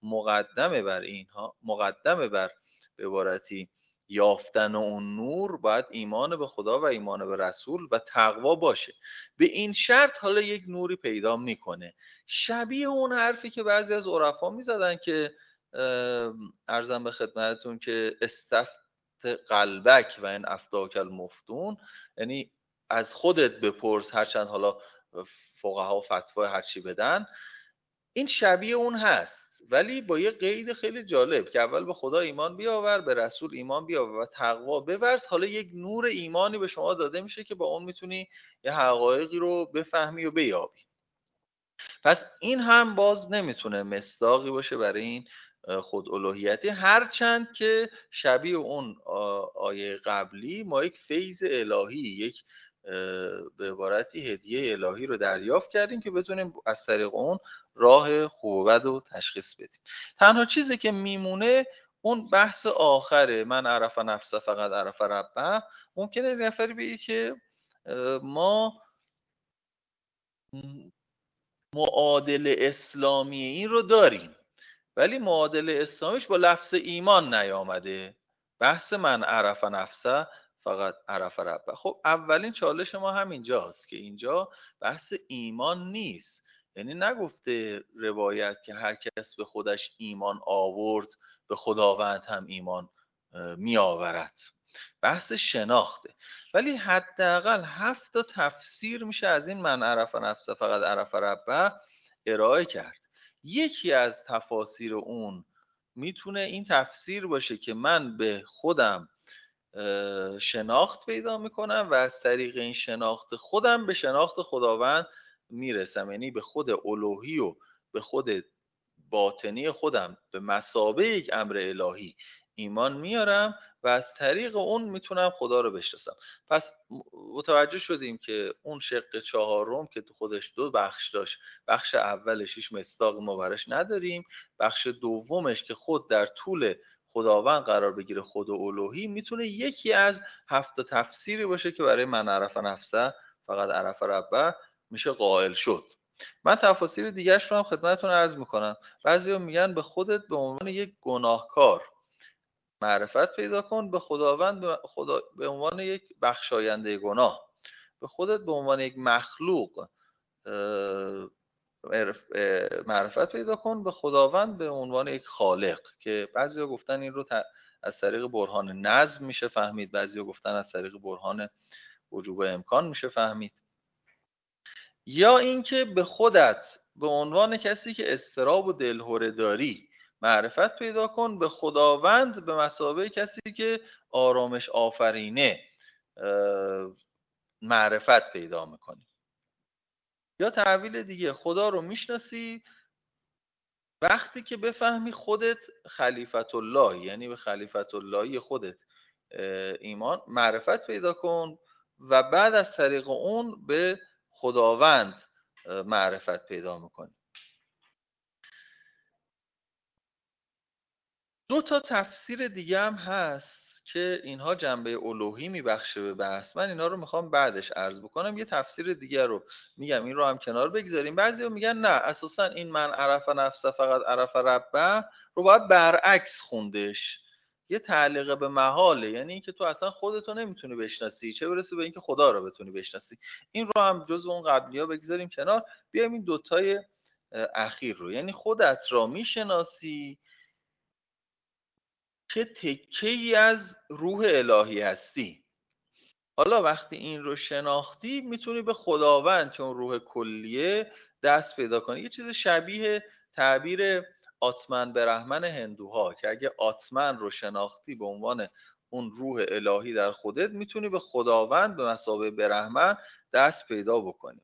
مقدمه بر به عبارتی یافتن اون نور، باید ایمان به خدا و ایمان به رسول و تقوا باشه. به این شرط حالا یک نوری پیدا میکنه، شبیه اون حرفی که بعضی از عرفا میزدن که ارزم به خدمتتون که استفت قلبک و این افتاک المفتون، یعنی از خودت بپرس، هرچند حالا فقها فتوا هرچی بدن، این شبیه اون هست، ولی با یه قید خیلی جالب که اول به خدا ایمان بیاور، به رسول ایمان بیاور و تقوا بورز. حالا یک نور ایمانی به شما داده میشه که با اون میتونی یه حقایقی رو بفهمی و بیابی. پس این هم باز نمیتونه مصداقی باشه برای این خود الوهیتی، هرچند که شبیه اون آیه قبلی ما یک فیض الهی، یک به عبارتی هدیه الهی رو دریافت کردیم که بتونیم از طریق اون راه خوب و بد رو تشخیص بدیم. تنها چیزی که میمونه اون بحث آخره، من عرف نفسه فقط عرف ربه. ممکنه نفری بگه که ما معادل اسلامی این رو داریم، ولی معادل اسلامیش با لفظ ایمان نیامده. بحث من عرف نفسه فقط عرف ربه. خب اولین چالش ما همینجاست که اینجا بحث ایمان نیست. یعنی نگفته روایت که هر کس به خودش ایمان آورد به خداوند هم ایمان می آورد. بحث شناخته. ولی حداقل 7 تا تفسیر میشه از این من عرف نفسه فقط عرف ربه ارائه کرد. یکی از تفاسیر اون میتونه این تفسیر باشه که من به خودم شناخت پیدا میکنم و از طریق این شناخت خودم به شناخت خداوند میرسم. یعنی به خود الوهی و به خود باطنی خودم به مثابه یک امر الهی ایمان میارم و از طریق اون میتونم خدا رو بشناسم. پس متوجه شدیم که اون شق چهارم که تو خودش 2 بخش داشت، بخش اولش هیچ مصداق ما براش نداریم، بخش دومش که خود در طول خداوند قرار بگیره، خود الوهی، میتونه یکی از 7 تفسیری باشه که برای من عرف نفسه فقط عرف ربه میشه قائل شد. من تفاسیر دیگرش رو هم خدمتتون عرض میکنم. بعضیا میگن به خودت به عنوان یک گناهکار معرفت پیدا کن به خداوند به عنوان یک بخشاینده گناه، به خودت به عنوان یک مخلوق معرفت پیدا کن، به خداوند به عنوان یک خالق، که بعضیا گفتن این رو از طریق برهان نظم میشه فهمید، بعضیا گفتن از طریق برهان وجوب و امکان میشه فهمید، یا اینکه به خودت به عنوان کسی که اضطراب و دلهره داری معرفت پیدا کن، به خداوند به مثابه کسی که آرامش آفرینه معرفت پیدا میکنی. یا تعبیر دیگه، خدا رو میشناسی وقتی که بفهمی خودت خلیفت الله، یعنی به خلیفت اللهی خودت ایمان معرفت پیدا کن و بعد از طریق اون به خداوند معرفت پیدا میکنی. دو تا تفسیر دیگه هم هست که اینها جنبه الوهی میبخشه به بحث. من اینا رو میخوام بعدش عرض بکنم. یه تفسیر دیگه رو میگم، این رو هم کنار بگذاریم. بعضی میگن نه، اساسا این من عرف نفسه فقط عرف ربه رو باید برعکس خوندش، یه تعلیق به محاله، یعنی اینکه تو اصلا خودتو نمیتونی بشناسی، چه برسه به اینکه خدا رو بتونی بشناسی. این رو هم جزو اون قبلی‌ها بگذاریم کنار، بیایم این دوتای اخیر رو، یعنی خودت را میشناسی که تکه‌ای از روح الهی هستی. حالا وقتی این رو شناختی میتونی به خداوند که اون روح کلیه دست پیدا کنی. یه چیز شبیه تعبیر آتمن برهمن هندوها، که اگه آتمن رو شناختی به عنوان اون روح الهی در خودت، میتونی به خداوند به مثابه برهمن دست پیدا بکنی.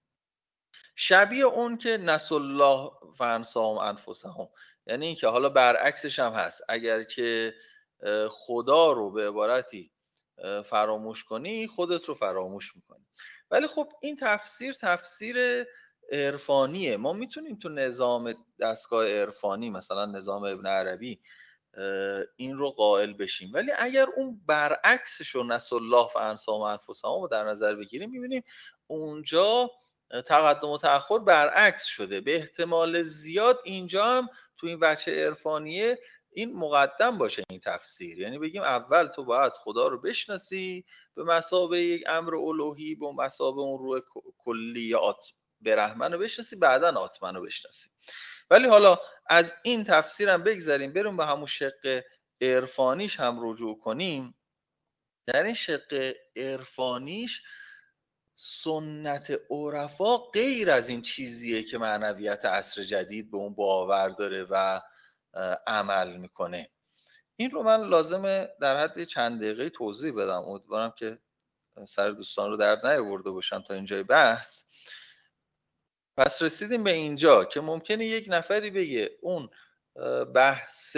شبیه اون که نسوا الله فانساهم انفسهم، یعنی این که حالا برعکسش هم هست، اگر که خدا رو به عبارتی فراموش کنی خودت رو فراموش میکنی. ولی خب این تفسیر عرفانیه، ما میتونیم تو نظام دستگاه عرفانی مثلا نظام ابن عربی این رو قائل بشیم، ولی اگر اون برعکسش رو نسوا الله فانساهم انفسهم رو در نظر بگیریم، میبینیم اونجا تقدم و تأخر برعکس شده. به احتمال زیاد اینجا هم تو این بچه عرفانیه این مقدم باشه این تفسیر، یعنی بگیم اول تو باید خدا رو بشناسی به مثابه یک امر الوهی، به مثابه اون روح کلی برهمن رو بشناسی، بعدا آتمن رو بشناسی. ولی حالا از این تفسیرم بگذاریم، بریم به همون شق عرفانیش هم رجوع کنیم. در این شق عرفانیش سنت عرفا غیر از این چیزیه که معنویت عصر جدید به اون باور داره و عمل میکنه. این رو من لازمه در حد چند دقیقه توضیح بدم، امیدوارم که سر دوستان رو درد نیاورده باشم تا اینجای بحث. پس رسیدیم به اینجا که ممکنه یک نفری بگه اون بحث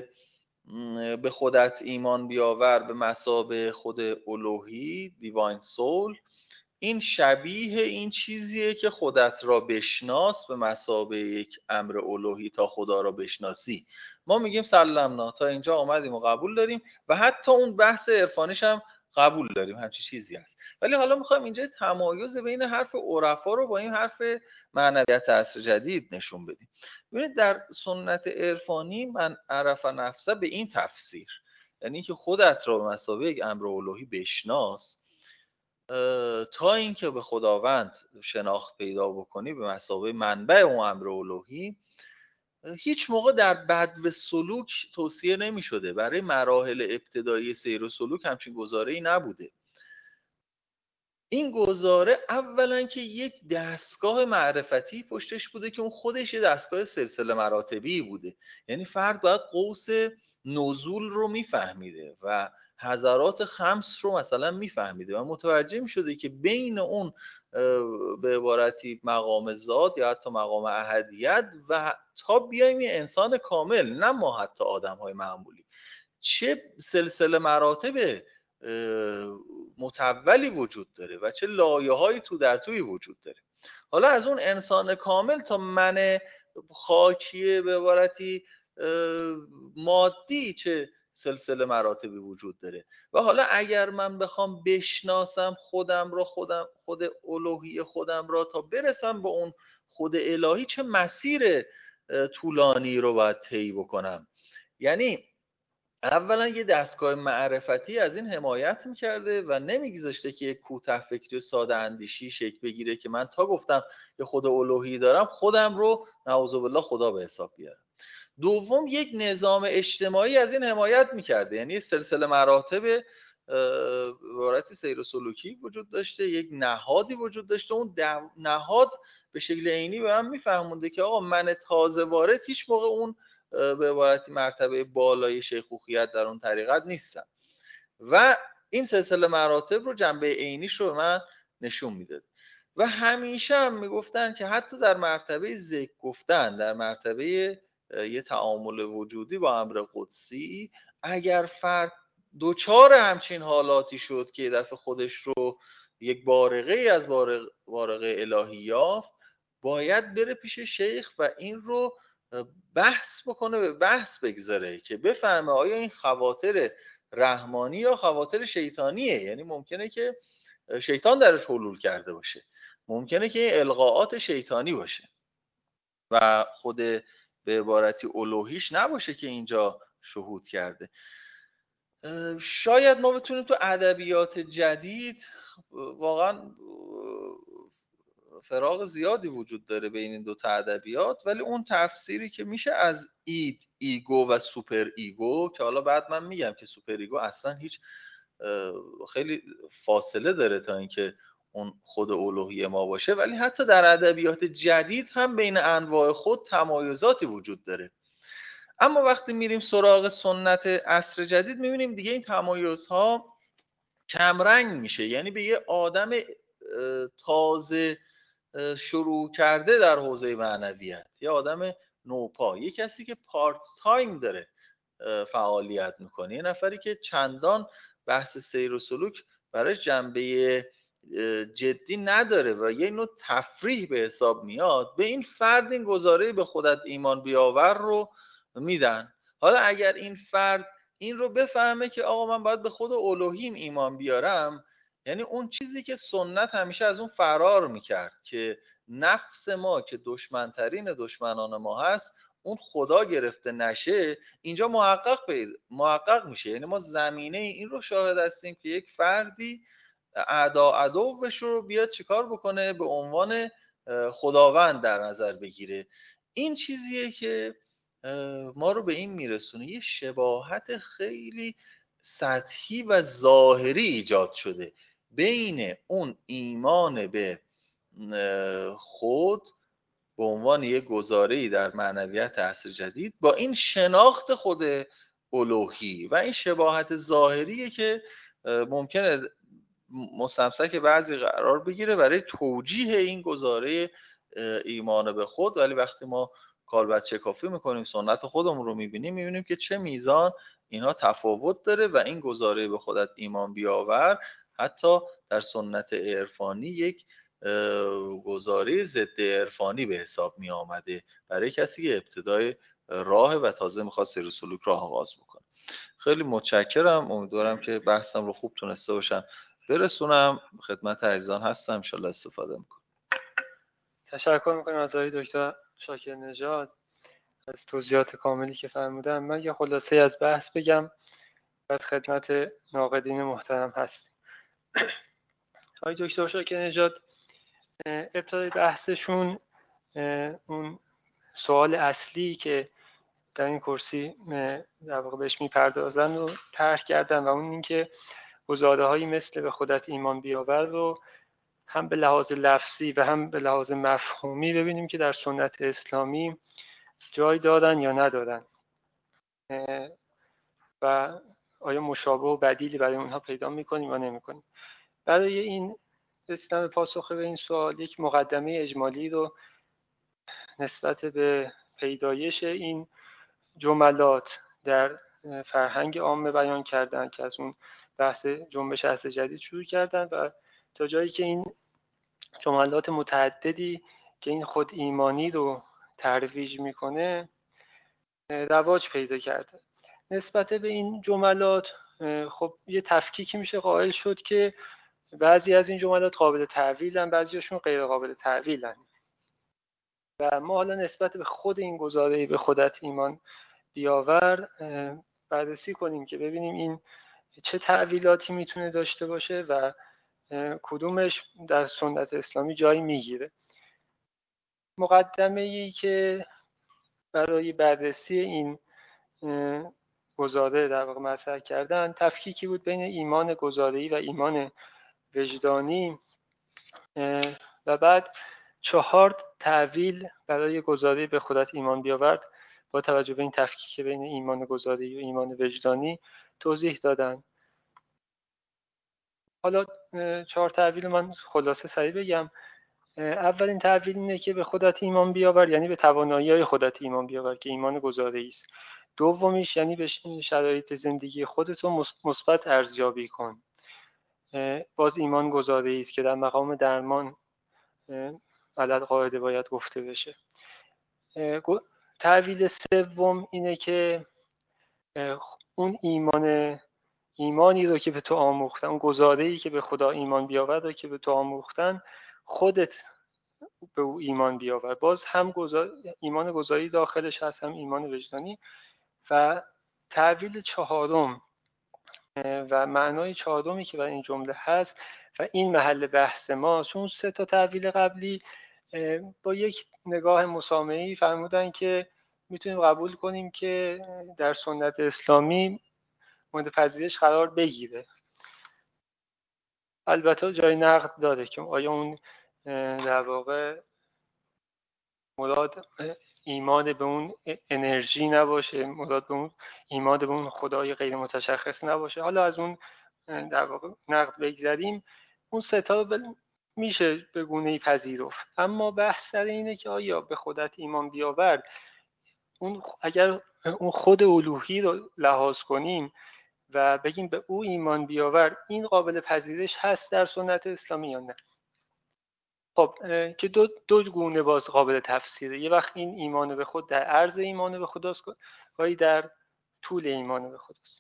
به خودت ایمان بیاور به مثابه خود الوهی دیواین سول، این شبیه این چیزیه که خودت را بشناس به مثابه یک امر الوهی تا خدا را بشناسی. ما میگیم سلمنا، تا اینجا آمدیم و قبول داریم و حتی اون بحث عرفانیش هم قبول داریم، همچی چیزی هست. ولی حالا میخوایم اینجا تمایز بین حرف عرفا رو با این حرف معنویت عصر جدید نشون بدیم. ببینید در سنت عرفانی من عرف نفسه به این تفسیر، یعنی که خودت را به مثابه یک امر الوهی بشناس تا اینکه به خداوند شناخت پیدا بکنی به مثابه منبع اون امر الوهی، هیچ موقع در بدو سلوک توصیه نمی شده. برای مراحل ابتدایی سیر و سلوک همچین گزاره‌ای نبوده. این گزاره اولا که یک دستگاه معرفتی پشتش بوده که اون خودش یه دستگاه سلسله مراتبی بوده، یعنی فرد باید قوس نزول رو میفهمیده و حضرات خمس رو مثلا میفهمیده و متوجه میشده که بین اون به عبارتی مقام ذات یا حتی مقام احدیت و تا بیایم یه انسان کامل، نه ما حتی آدم های معمولی، چه سلسله مراتب متولی وجود داره و چه لایه‌هایی تو در توی وجود داره. حالا از اون انسان کامل تا من خاکی به عبارتی مادی چه سلسله مراتبی وجود داره. و حالا اگر من بخوام بشناسم خودم را، خود الوهی خودم را تا برسم به اون خود الهی، چه مسیر طولانی رو باید طی بکنم. یعنی اولا یه دستگاه معرفتی از این حمایت میکرده و نمیگذاشته که یک کوته فکری و ساده اندیشی شکل بگیره که من تا گفتم یه خود الوهی دارم خودم رو نعوذ بالله خدا به حساب بیارم. دوم یک نظام اجتماعی از این حمایت میکرده، یعنی سلسله مراتب عبارت سیر و سلوکی وجود داشته، یک نهادی وجود داشته. اون نهاد به شکل عینی به من میفهمونده که آقا من تازه وارد هیچ موقع اون به عبارتی مرتبه بالای شیخوخیت در اون طریقت نیستم و این سلسله مراتب رو جنبه عینیش رو به من نشون میداد. و همیشه هم میگفتن که حتی در مرتبه ذکر گفتن، در مرتبه یه تعامل وجودی با امر قدسی، اگر فرد دوچار همچین حالاتی شد که دفعه خودش رو یک بارقه از بارقه الهی یافت، باید بره پیش شیخ و این رو بحث بکنه، به بحث بگذاره که بفهمه آیا این خواطر رحمانی یا خواطر شیطانیه. یعنی ممکنه که شیطان درش حلول کرده باشه، ممکنه که این القاءات شیطانی باشه و خود به عبارتی الوهیش نباشه که اینجا شهود کرده. شاید ما بتونیم تو ادبیات جدید، واقعا فراغ زیادی وجود داره بین این دو تا ادبیات، ولی اون تفسیری که میشه از ایگو و سوپر ایگو، که حالا بعد من میگم که سوپر ایگو اصلا هیچ خیلی فاصله داره تا اینکه اون خود الوهی ما باشه، ولی حتی در ادبیات جدید هم بین انواع خود تمایزاتی وجود داره. اما وقتی میریم سراغ سنت عصر جدید میبینیم دیگه این تمایزها کمرنگ میشه، یعنی به یه آدم تازه شروع کرده در حوزه معنویت، یه آدم نوپا، یه کسی که پارت تایم داره فعالیت میکنه، یه نفری که چندان بحث سیر و سلوک برای جنبه جدی نداره و یه نوع تفریح به حساب میاد، به این فرد این گزاره به خودت ایمان بیاور رو میدن. حالا اگر این فرد این رو بفهمه که آقا من باید به خود الوهیم ایمان بیارم، یعنی اون چیزی که سنت همیشه از اون فرار میکرد که نفس ما که دشمنترین دشمنان ما هست اون خدا گرفته نشه، اینجا محقق میشه. یعنی ما زمینه این رو شاهد هستیم که یک فردی عدوش رو بیاد چیکار بکنه، به عنوان خداوند در نظر بگیره. این چیزیه که ما رو به این میرسونه یه شباهت خیلی سطحی و ظاهری ایجاد شده بین اون ایمان به خود به عنوان یک گزاره‌ای در معنویت عصر جدید با این شناخت خود الوهی و این شباهت ظاهریه که ممکنه مستمسک بعضی قرار بگیره برای توجیه این گزاره ایمان به خود. ولی وقتی ما کالبد چکافی میکنیم، سنت خودمون رو میبینیم که چه میزان اینها تفاوت داره و این گزاره به خودت ایمان بیاور حتی در سنت عرفانی یک گزاره ضد عرفانی به حساب می آمده برای کسی که ابتدای راه و تازه میخواد سیر و سلوک راه آغاز بکنه. خیلی متشکرم، امیدوارم که بحثم رو خوب تونسته باشم برسونم خدمت عزیزان. هستم انشالله استفاده میکنم. تشکر میکنم از آقای دکتر شاکر نژاد از توضیحات کاملی که فرمودن. من یه خلاصه از بحث بگم بعد خدمت ناقدین محترم هستیم. آقای دکتر شاکر نژاد ابتدای بحثشون اون سوال اصلی که در این کرسی در واقع بهش میپردازن رو طرح کردن و اون اینکه گزاره هایی مثل به خودت ایمان بیاور رو هم به لحاظ لفظی و هم به لحاظ مفهومی ببینیم که در سنت اسلامی جای دارن یا ندارن و آیا مشابه و بدیلی برای اونها پیدا میکنیم یا نمیکنیم. برای این رسیدن به پاسخ به این سوال یک مقدمه اجمالی رو نسبت به پیدایش این جملات در فرهنگ عامه بیان کردن که از اون بحث جنبش عصر جدید شروع کردن و تا جایی که این جملات متعددی که این خود ایمانی رو ترویج میکنه رواج پیدا کرده. نسبت به این جملات خب یه تفکیکی میشه قائل شد که بعضی از این جملات قابل تعویلن، بعضیشون غیر قابل تعویلن و ما حالا نسبت به خود این گزاره به خودت ایمان بیاور بررسی کنیم که ببینیم این چه تعویلاتی میتونه داشته باشه و کدومش در سنت اسلامی جایی میگیره. مقدمه‌ای که برای بررسی این گزاره در واقع مطرح کردن تفکیکی بود بین ایمان گزاره‌ای و ایمان وجدانی و بعد 4 تعویل برای گزاره به خودت ایمان بیاورد با توجه به این تفکیک بین ایمان گزاره‌ای و ایمان وجدانی توضیح دادن. حالا 4 تعویل من خلاصه سریع بگم. اولین تعویل اینه که به خودت ایمان بیاور، یعنی به توانایی‌های خودت ایمان بیاور که ایمان گزاره‌ای است. دومیش یعنی به شرایط زندگی خودتو مثبت ارزیابی کن. باز ایمان گزاره‌ای است که در مقام درمان علل قاعده باید گفته بشه. تعویل سوم اینه که اون ایمانی رو که به تو آموختن، اون گزاره‌ای که به خدا ایمان بیاور رو که به تو آموختن، خودت به او ایمان بیاور. باز هم ایمان گزاری داخلش هست، هم ایمان وجدانی. و تعویل چهارم و معنای چهارمی که برای این جمله هست و این محل بحث ما، چون 3 تا تعویل قبلی با یک نگاه مسامحی فرمودن که میتونیم قبول کنیم که در سنت اسلامی مورد پذیرش قرار بگیره. البته جای نقد داره که آیا اون در واقع مراد ایمان به اون انرژی نباشه، مراد به اون ایمان به اون خدای غیر متشخص نباشه. حالا از اون در واقع نقد بگذاریم، اون 3 تا رو میشه به گونه‌ای پذیرفت. اما بحث سر اینه که آیا به خودت ایمان بیاور، اگر اون خود الوهی رو لحاظ کنیم و بگیم به او ایمان بیاور، این قابل پذیرش هست در سنت اسلامی یا نه؟ خب که دو گونه باز قابل تفسیره. یه وقت این ایمان به خود در عرض ایمان به خداست، گاهی در طول ایمان به خداست.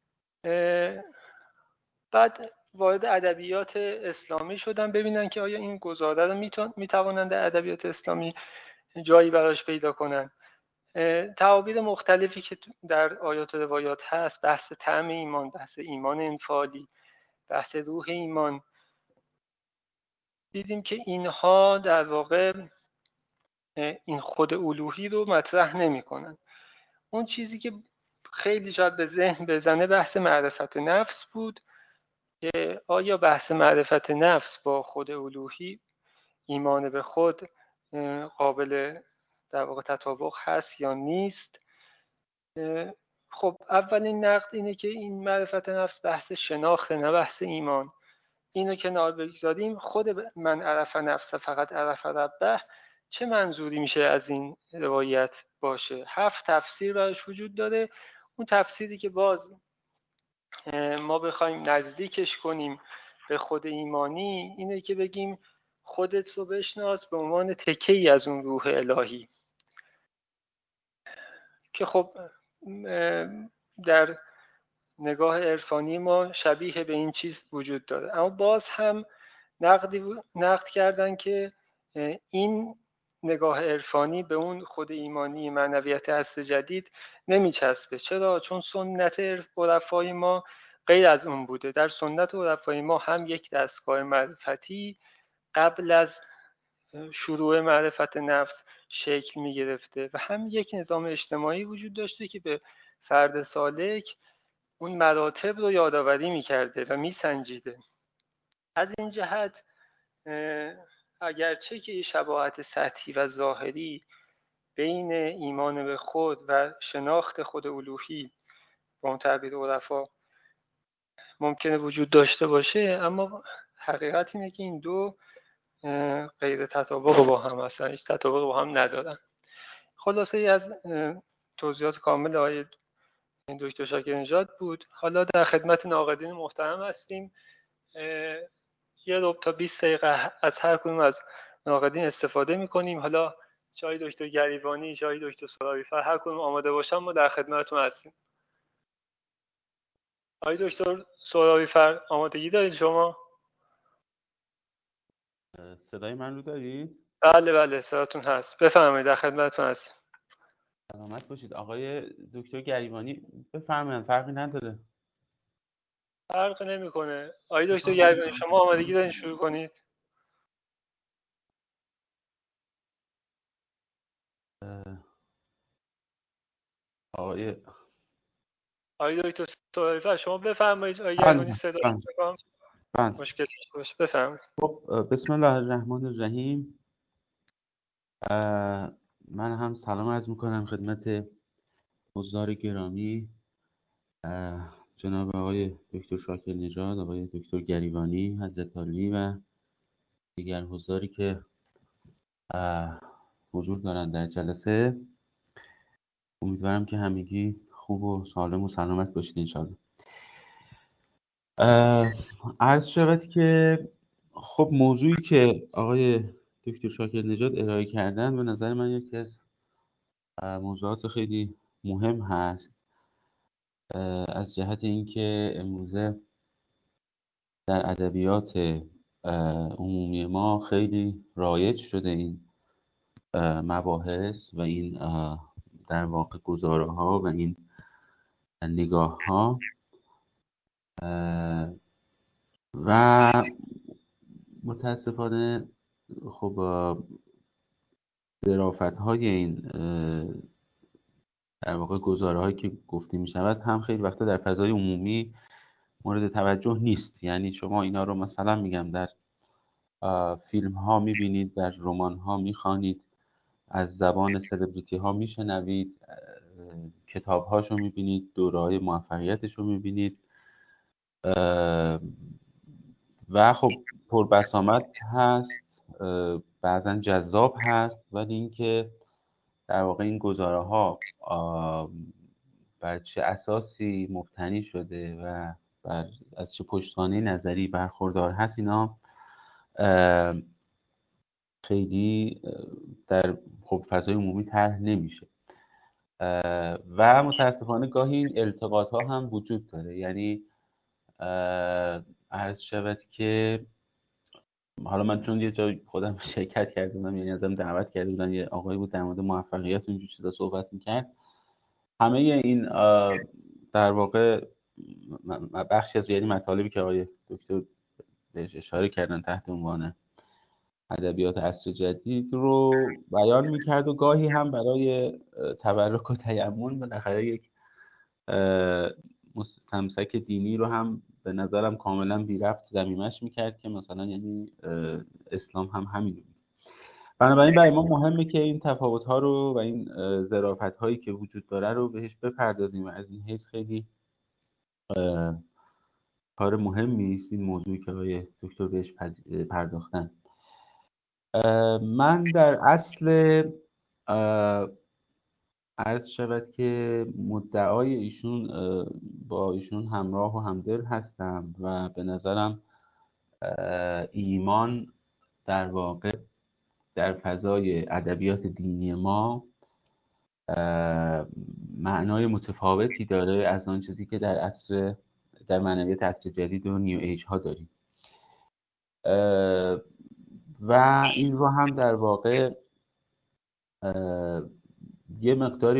بعد وارد ادبیات اسلامی شدن ببینن که آیا این گزاره رو میتوانن در ادبیات اسلامی جایی براش پیدا کنن. تعابیر مختلفی که در آیات و روایات هست، بحث طعم ایمان، بحث ایمان انفعالی، بحث روح ایمان، دیدیم که اینها در واقع این خود الوهی رو مطرح نمی کنن. اون چیزی که خیلی شاید به ذهن بزنه بحث معرفت نفس بود که آیا بحث معرفت نفس با خود الوهی، ایمان به خود، قابل در واقع تطابق هست یا نیست. خب اولین نقد اینه که این معرفت نفس بحث شناخت، نه بحث ایمان. اینو کنار بگذاریم، خود من عرف نفس فقط عرف ربه چه منظوری میشه از این روایت باشه؟ 7 تفسیر براش وجود داره. اون تفسیری که باز ما بخوایم نزدیکش کنیم به خود ایمانی اینه که بگیم خودت رو بشناس به عنوان تکه‌ای از اون روح الهی، که خب در نگاه عرفانی ما شبیه به این چیز وجود داره. اما باز هم نقد کردن که این نگاه عرفانی به اون خود ایمانی معنویت عصر جدید نمیچسبه. چرا؟ چون سنت عرفای ما غیر از اون بوده. در سنت عرفای ما هم یک دستگاه معرفتی قبل از شروع معرفت نفس شکل می گرفته و هم یک نظام اجتماعی وجود داشته که به فرد سالک اون مراتب رو یادآوری می کرده و می سنجیده. از این جهت اگرچه که شباهت سطحی و ظاهری بین ایمان به خود و شناخت خود الوهی با اون تعبیر عرفا ممکنه وجود داشته باشه، اما حقیقت اینه که این دو غیر تطابق با هم هستن، هیچ تطابق با هم ندارن. خلاصه ای از توضیحات کامل آقای دکتر شاکر نژاد بود. حالا در خدمت ناقدین محترم هستیم. 1 تا 20 دقیقه از هر کدوم از ناقدین استفاده می‌کنیم. حالا جای دکتر گریبانی، جای دکتر سراری‌فر، هر کدوم آماده باشن ما در خدمتتون هستیم. آقای دکتر سراری‌فر آمادگی دارید شما؟ صدای من رو دارید؟ بله صداتون هست. بفرمایید، در خدمتتون هستیم. سلامت باشید. آقای دکتر گریبانی بفرمایید، فرقی نداره. فرق نمیکنه. آقای دکتر گریبانی شما آمادگی دارین شروع کنید؟ آقای دکتر سوهیفر شما بفرمایید. آقای بله گریبانی صدا بله میکنم بله. مشکل باشه بفرمایید. خب بسم الله الرحمن الرحیم. من هم سلام عرض میکنم خدمت حضار گرامی، جناب آقای دکتر شاکر نژاد، آقای دکتر گریبانی حضرت عالی و دیگر حضاری که حضور دارند در جلسه. امیدوارم که همگی خوب و سالم و سلامت باشید انشاءالله. عرض شود که خب موضوعی که آقای دکتر شاکر نژاد ارائه کردن به نظر من یکی از موضوعات خیلی مهم هست، از جهت اینکه امروزه در ادبیات عمومی ما خیلی رایج شده این مباحث و این در واقع گزاره‌ها و این نگاه‌ها و متاسفانه خب ظرافت‌های این در واقع گزاره‌هایی که گفته می‌شود هم خیلی وقتا در فضای عمومی مورد توجه نیست. یعنی شما اینا رو مثلا میگم در فیلم ها میبینید، در رمان ها میخوانید، از زبان سلبریتی ها میشنوید، کتاب هاشو میبینید، دوره های موفقیتش رو میبینید و خب پربسامد هست، بعضا جذاب هست، ولی اینکه در واقع این گزاره ها بر چه اساسی مبتنی شده و از چه پشتوانه نظری برخوردار هست، اینا خیلی در خب فضای عمومی طرح نمیشه و متاسفانه گاهی این التقاط ها هم وجود داره. یعنی عرض شود که حالا من چون یه جای خودم شرکت کرده بودم، یعنی ازم دعوت کرده بودن، یه آقایی بود در مورد موفقیت و اینجور چیزا صحبت میکرد. همه این در واقع بخشی از یعنی مطالبی که آقای دکتر بهش اشاره کردن تحت عنوان ادبیات عصر جدید رو بیان میکرد و گاهی هم برای تبرک و تیمم بالاخره یک مستمسک دینی رو هم به نظرم کاملا بی ربط ضمیمش میکرد که مثلا یعنی اسلام هم همین رو. بنابراین برای ما مهمه که این تفاوت ها رو و این ظرافت هایی که وجود داره رو بهش بپردازیم و از این حیث خیلی کار مهمی است این موضوعی که آقای دکتر بهش پرداختن. من در اصل عرض شود که مدعای ایشون با ایشون همراه و همدل هستم و به نظرم ایمان در واقع در فضای ادبیات دینی ما معنای متفاوتی داره از آن چیزی که در معنویت عصر جدید و نیو ایج ها داریم و این رو هم در واقع یه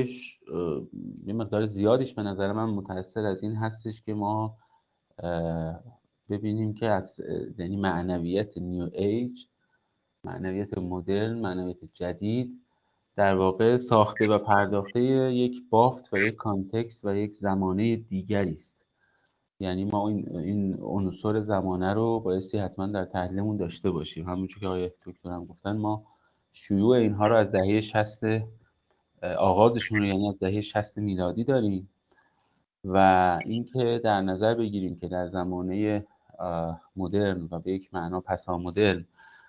مقدار زیادیش به نظر من متأثر از این هستش که ما ببینیم که از یعنی معنویت نیو ایج، معنویت مدرن، معنویت جدید در واقع ساخته و پرداخته یک بافت و یک کانتکست و یک زمانه دیگری است. یعنی ما این عنصر زمانه رو بایستی حتما در تحلیلمون داشته باشیم. همونجور که آقای دکتر هم گفتن، ما شیوع اینها رو از دهه 60 آغازشون رو یعنی از دهه 60 میلادی داریم و اینکه در نظر بگیریم که در زمانه مدرن و به یک معنا پسا مدرن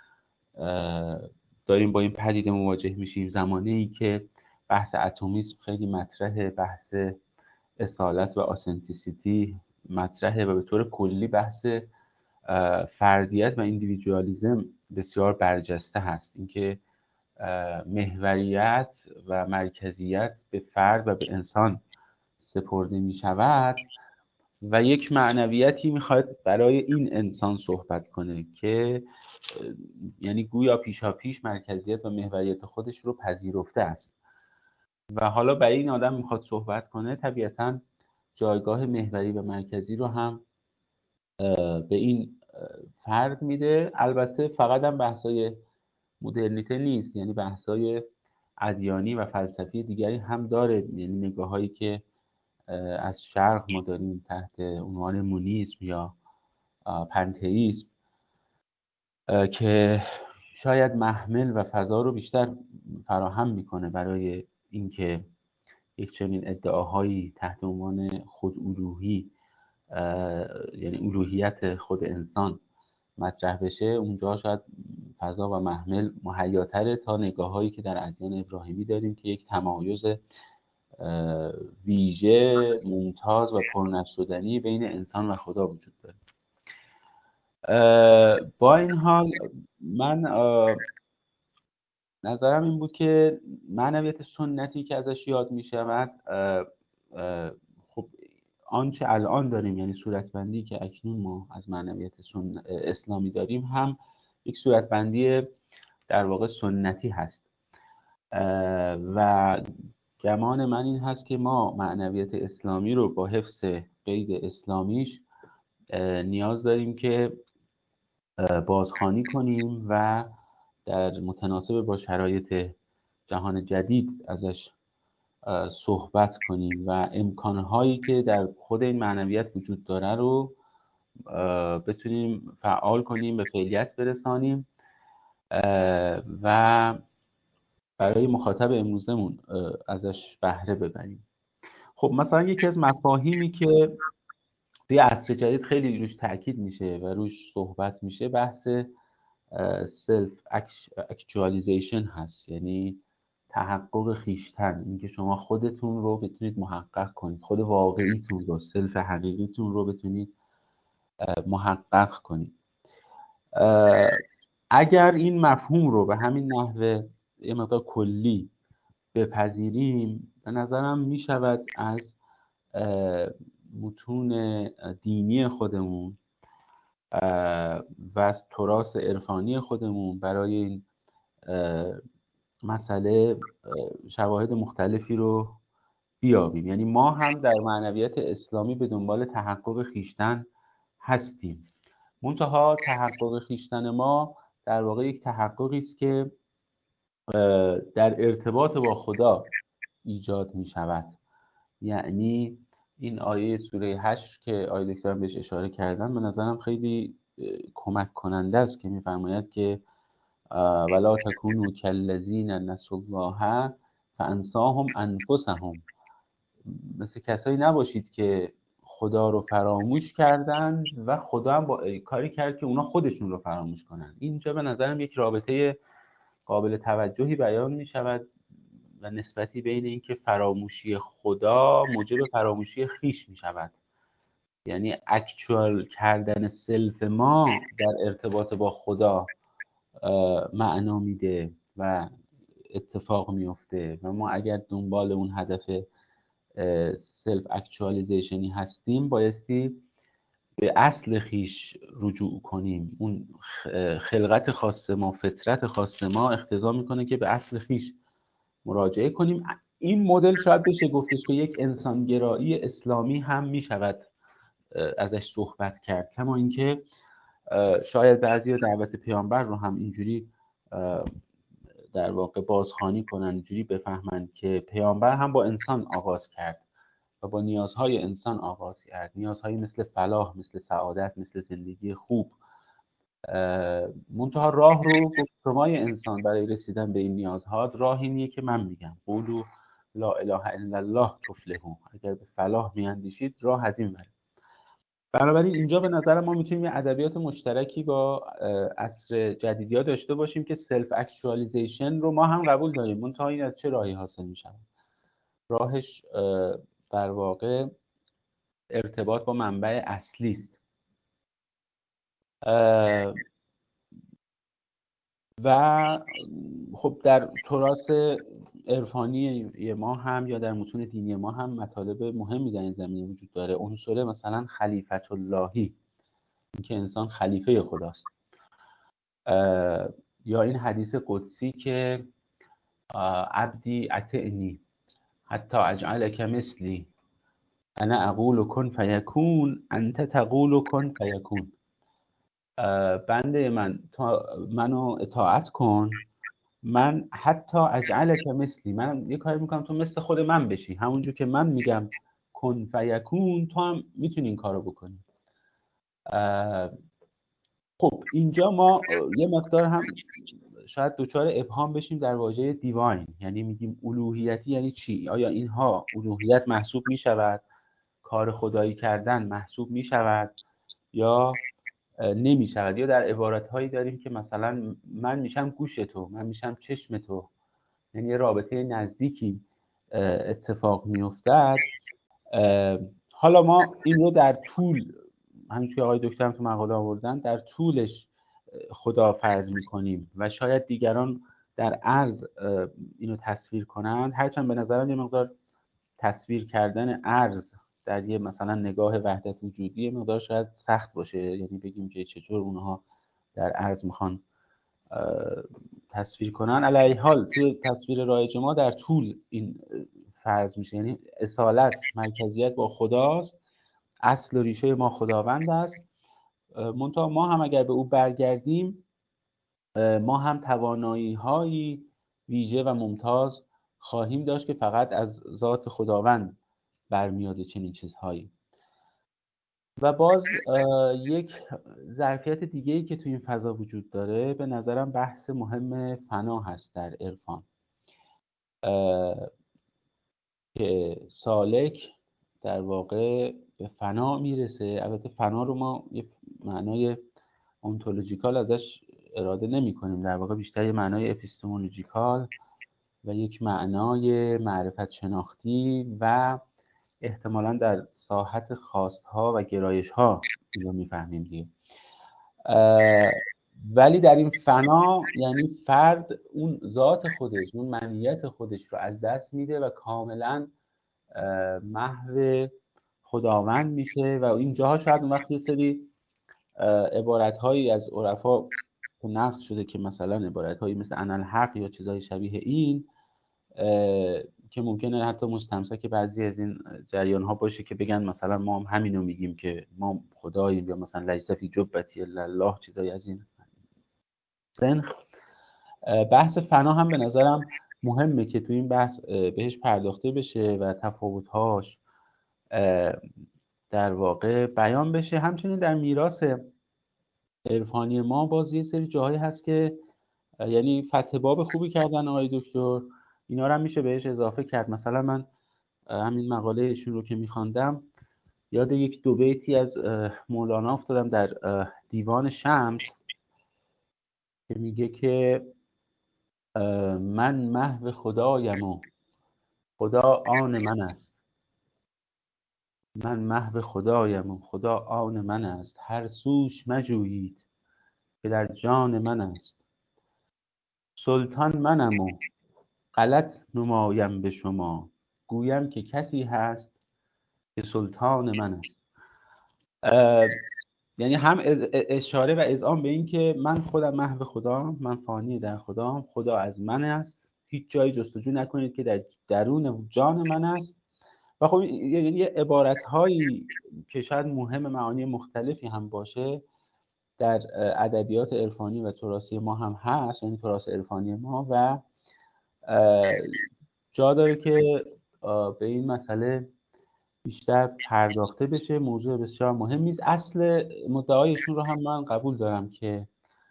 داریم با این پدیده مواجه میشیم، زمانه ای که بحث اتمیسم خیلی مطرحه، بحث اصالت و آسنتیسیتی مطرحه و به طور کلی بحث فردیت و ایندیویدوالیسم بسیار برجسته هست. اینکه محوریت و مرکزیت به فرد و به انسان سپرده می شود و یک معنویتی میخواد برای این انسان صحبت کنه که یعنی گویا پیشا پیش مرکزیت و محوریت خودش رو پذیرفته است و حالا برای این آدم میخواد صحبت کنه طبیعتاً جایگاه محوری و مرکزی رو هم به این فرد میده. البته فقط هم بحثای مدرنیته نیست، یعنی بحثای ادیانی و فلسفی دیگری هم داره، یعنی نگاهایی که از شرق ما داریم تحت عنوان مونیسم یا پنتئیسم که شاید محمل و فضا رو بیشتر فراهم میکنه برای اینکه یک چنین ادعاهایی تحت عنوان خود الوهی، یعنی الوهیت خود انسان مطرح بشه. اونجا شاید فضا و محمل مهیاتره تا نگاههایی که در ادیان ابراهیمی داریم که یک تمایز ویژه، ممتاز و پرنشدنی بین انسان و خدا وجود داره. با این حال من نظرم این بود که معنویت سنتی که ازش یاد می شود، خب آنچه الان داریم، یعنی صورتبندی که اکنون ما از معنویت اسلامی داریم، هم یک صورتبندی در واقع سنتی هست و گمان من این هست که ما معنویت اسلامی رو با حفظ قید اسلامیش نیاز داریم که بازخوانی کنیم و در متناسب با شرایط جهان جدید ازش صحبت کنیم و امکانهایی که در خود این معنویت وجود داره رو بتونیم فعال کنیم، به فعلیت برسانیم و برای مخاطب امروزمون ازش بهره ببریم. خب مثلا یکی از مفاهیمی که توی عصر جدید خیلی روش تاکید میشه و روش صحبت میشه بحث سلف اکچوالیزیشن هست، یعنی تحقق خیشتن، اینکه شما خودتون رو بتونید محقق کنید، خود واقعیتون رو، سلف حقیقیتون رو بتونید محقق کنید. اگر این مفهوم رو به همین نحوه یه مقدار کلی بپذیریم، به نظرم میشود از متون دینی خودمون و از تراث عرفانی خودمون برای این مسئله شواهد مختلفی رو بیابیم. یعنی ما هم در معنویت اسلامی به دنبال تحقق خیشتن هستیم، منتها تحقق خیشتن ما در واقع یک تحققی است که در ارتباط با خدا ایجاد می شود. یعنی این آیه سوره حشر که آیه دکترم بهش اشاره کردن به نظرم خیلی کمک کننده است که می‌فرماید که ولا تکونوا کالذین نسوا الله فانساهم انفسهم، مثل کسایی نباشید که خدا رو فراموش کردند و خدا هم با کاری کرد که اونا خودشون رو فراموش کنند. اینجا به نظرم یک رابطه قابل توجهی بیان می شود و نسبتی بین این که فراموشی خدا موجب فراموشی خیش می شود، یعنی اکچوال کردن سلف ما در ارتباط با خدا معنا میده و اتفاق میفته و ما اگر دنبال اون هدف سلف اکچوالیزیشنی هستیم بایستی به اصل خیش رجوع کنیم. اون خلقت خاص ما، فطرت خاص ما اقتضا میکنه که به اصل خیش مراجعه کنیم. این مدل شاید بشه گفتش که یک انسانگرایی اسلامی هم میشود ازش صحبت کرد، کما اینکه شاید بعضی دعوت پیامبر رو هم اینجوری در واقع بازخوانی کنن، اینجوری بفهمن که پیامبر هم با انسان آغاز کرد و با نیازهای انسان آغاز کرد، نیازهایی مثل فلاح، مثل سعادت، مثل زندگی خوب. منتها راه رو گفتمای انسان برای رسیدن به این نیازها، راه اینیه که من میگم قولوا لا اله الا الله تفلحوا، اگر به فلاح میاندیشید راه از این وره. بنابراین اینجا به نظر ما میتونیم یه ادبیات مشترکی با عصر جدیدیا داشته باشیم که سلف اکچوالیزیشن رو ما هم قبول داریم، منتها این از چه راهی حاصل میشه؟ راهش در واقع ارتباط با منبع اصلی است و خب در تراث عرفانی ما هم یا در متون دینی ما هم مطالب مهمی در این زمینه وجود داره. عنصر مثلا خلیفت اللهی، اینکه انسان خلیفه خداست، یا این حدیث قدسی که عبدی اطعنی، حتی اجعلک مثلی انا اقول کن فیکون انت تقول کن فیکون. بنده من تا منو اطاعت کن، من حتی اجعلک مثلی، من یه کاری میکنم تو مثل خود من بشی، همونجور که من میگم کن فیکون تو هم میتونی این کارو بکنی. خب اینجا ما یه مقدار هم شاید دچار ابهام بشیم در واژه دیواین، یعنی میگیم الوهیتی یعنی چی؟ آیا اینها الوهیت محسوب میشود، کار خدایی کردن محسوب میشود یا نمیشود؟ یا در عبارتهایی داریم که مثلا من میشم گوش تو، من میشم چشم تو، یعنی یه رابطه نزدیکی اتفاق میافتد. حالا ما این رو در طول، همین که آقای دکترم تو مقاله آوردن، در طولش خدا فرض میکنیم و شاید دیگران در عرض اینو تصویر کنند، هرچند به نظرم یه مقدار تصویر کردن عرض در یه مثلا نگاه وحدت وجودی یه مقدار شاید سخت باشه، یعنی بگیم که چطور اونها در عرض میخوان تصویر کنن. علیه حال توی تصویر رایج ما در طول این فرض میشه، یعنی اصالت، مرکزیت با خداست، اصل و ریشه ما خداوند است. منتها ما هم اگر به او برگردیم ما هم توانایی هایی ویژه و ممتاز خواهیم داشت که فقط از ذات خداوند برمیاد چنین چیزهایی. و باز یک ظرفیت دیگه‌ای که توی این فضا وجود داره به نظرم بحث مهم فنا هست در عرفان، که سالک در واقع به فنا میرسه. البته فنا رو ما یه معنای اونتولوژیکال ازش اراده نمی کنیم، در واقع بیشتر یه معنای اپیستمولوژیکال و یک معنای معرفت شناختی و احتمالاً در ساحت خواستها و گرایش‌ها رو میفهمیم دیگه. ولی در این فنا یعنی فرد اون ذات خودش، اون منیت خودش رو از دست میده و کاملاً محو خداوند میشه. و اینجاها شاید اون وقت یه سری عبارت‌هایی از عرفا که نقل شده که مثلا عبارت‌هایی مثل انالحق یا چیزای شبیه این که ممکنه حتی مستمسک بعضی از این جریان‌ها باشه که بگن مثلا ما هم همینو میگیم که ما خداییم، یا مثلا لیس فی جبتی الا الله، چیزای از این سنخ. بحث فنا هم به نظرم مهمه که تو این بحث بهش پرداخته بشه و تفاوت‌هاش در واقع بیان بشه. همچنین در میراث عرفانی ما باز یه سری جاهایی هست که یعنی فتح باب خوبی کردن آقای دکتر، اینا رو هم میشه بهش اضافه کرد. مثلا من همین مقاله ایشون رو که میخواندم یاد یک دو بیتی از مولانا افتادم در دیوان شمس که میگه که من محو خدایم و خدا آن من است، من محو خدایم و خدا آن من است، هر سوش مجویید که در جان من است، سلطان منم و غلط نمایم به شما، گویم که کسی هست که سلطان من است. یعنی هم اشاره و اذعان به این که من خودم محو خدا، من فانی در خدا، خدا از من است، هیچ جایی جستجو نکنید که در درون جان من است. و خب یعنی عبارت هایی که شاید مهم معانی مختلفی هم باشه در ادبیات عرفانی و تراثی ما هم هست، یعنی تراث عرفانی ما، و جا داره که به این مسئله بیشتر پرداخته بشه. موضوع بسیار مهمی است. اصل مدعایشون رو هم من قبول دارم که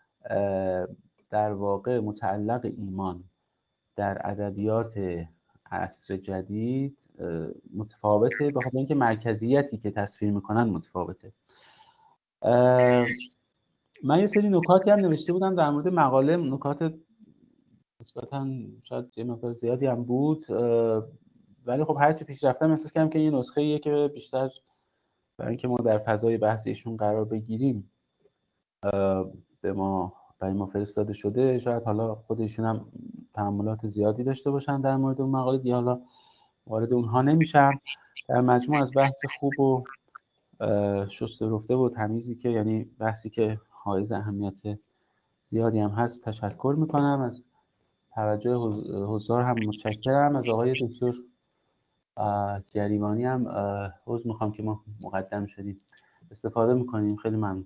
در واقع متعلق ایمان در ادبیات عصر جدید متفاوته، به خاطر اینکه مرکزیتی که تصویر میکنن متفاوته. من یه سری نکاتی هم نوشته بودم در مورد مقاله، نکات نسبتاً شاید یه مقدار زیادی هم بود، ولی خب هرچی پیش رفتم احساس کردم که این نسخه ایه که بیشتر برای اینکه ما در فضای بحثیشون قرار بگیریم برای ما فرستاده شده. شاید حالا خودشون هم تأملات زیادی داشته باشن در مورد اون مقاله دیگه، حالا وارد اونها نمیشم. در مجموع از بحث خوب و شسته رفته و تمیزی که یعنی بحثی که حائز اهمیت زیادی هم هست تشکر میکنم. از توجه حضار هم متشکرم. از آقای دکتر گریبانی هم عذر میخوام که ما مقدم شدیم، استفاده میکنیم. خیلی ممنون.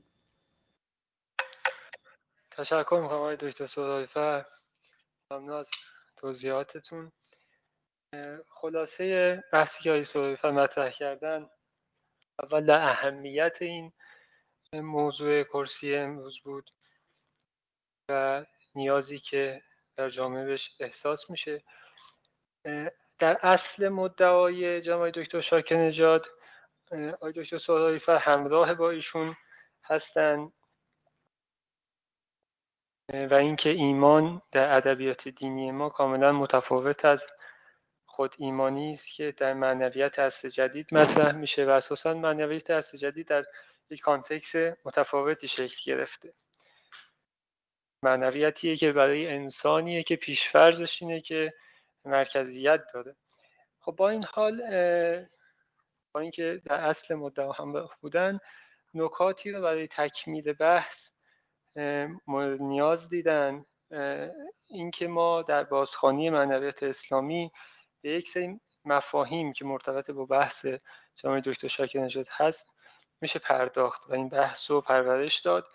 تشکر میکنم آقای دکتر سهرابی‌فر، ممنون از توضیحاتتون. خلاصه بحثی که آقای سهرابی‌فر مطرح کردن، اول در اهمیت این موضوع کرسی امروز بود و نیازی که در جامعه بهش احساس میشه. در اصل مدعای جناب دکتر شاکر نژاد، آقای دکتر سهرابی‌فر همراه با ایشون هستن و اینکه ایمان در ادبیات دینی ما کاملا متفاوت از خود ایمانی است که در معنویت عصر جدید مطرح میشه و اساساً معنویت عصر جدید در یک کانتکست متفاوتی شکل گرفته. معنویتیه که برای انسانیه که پیشفرضش اینه که مرکزیت داره. خب با این حال، با اینکه در اصل مدعا هم بودن، نکاتی رو برای تکمیل بحث مورد نیاز دیدن. اینکه ما در بازخوانی معنویت اسلامی به یک سری مفاهیم که مرتبط با بحث جناب دکتر شاکر نژاد هست میشه پرداخت و این بحث رو پرورش داد.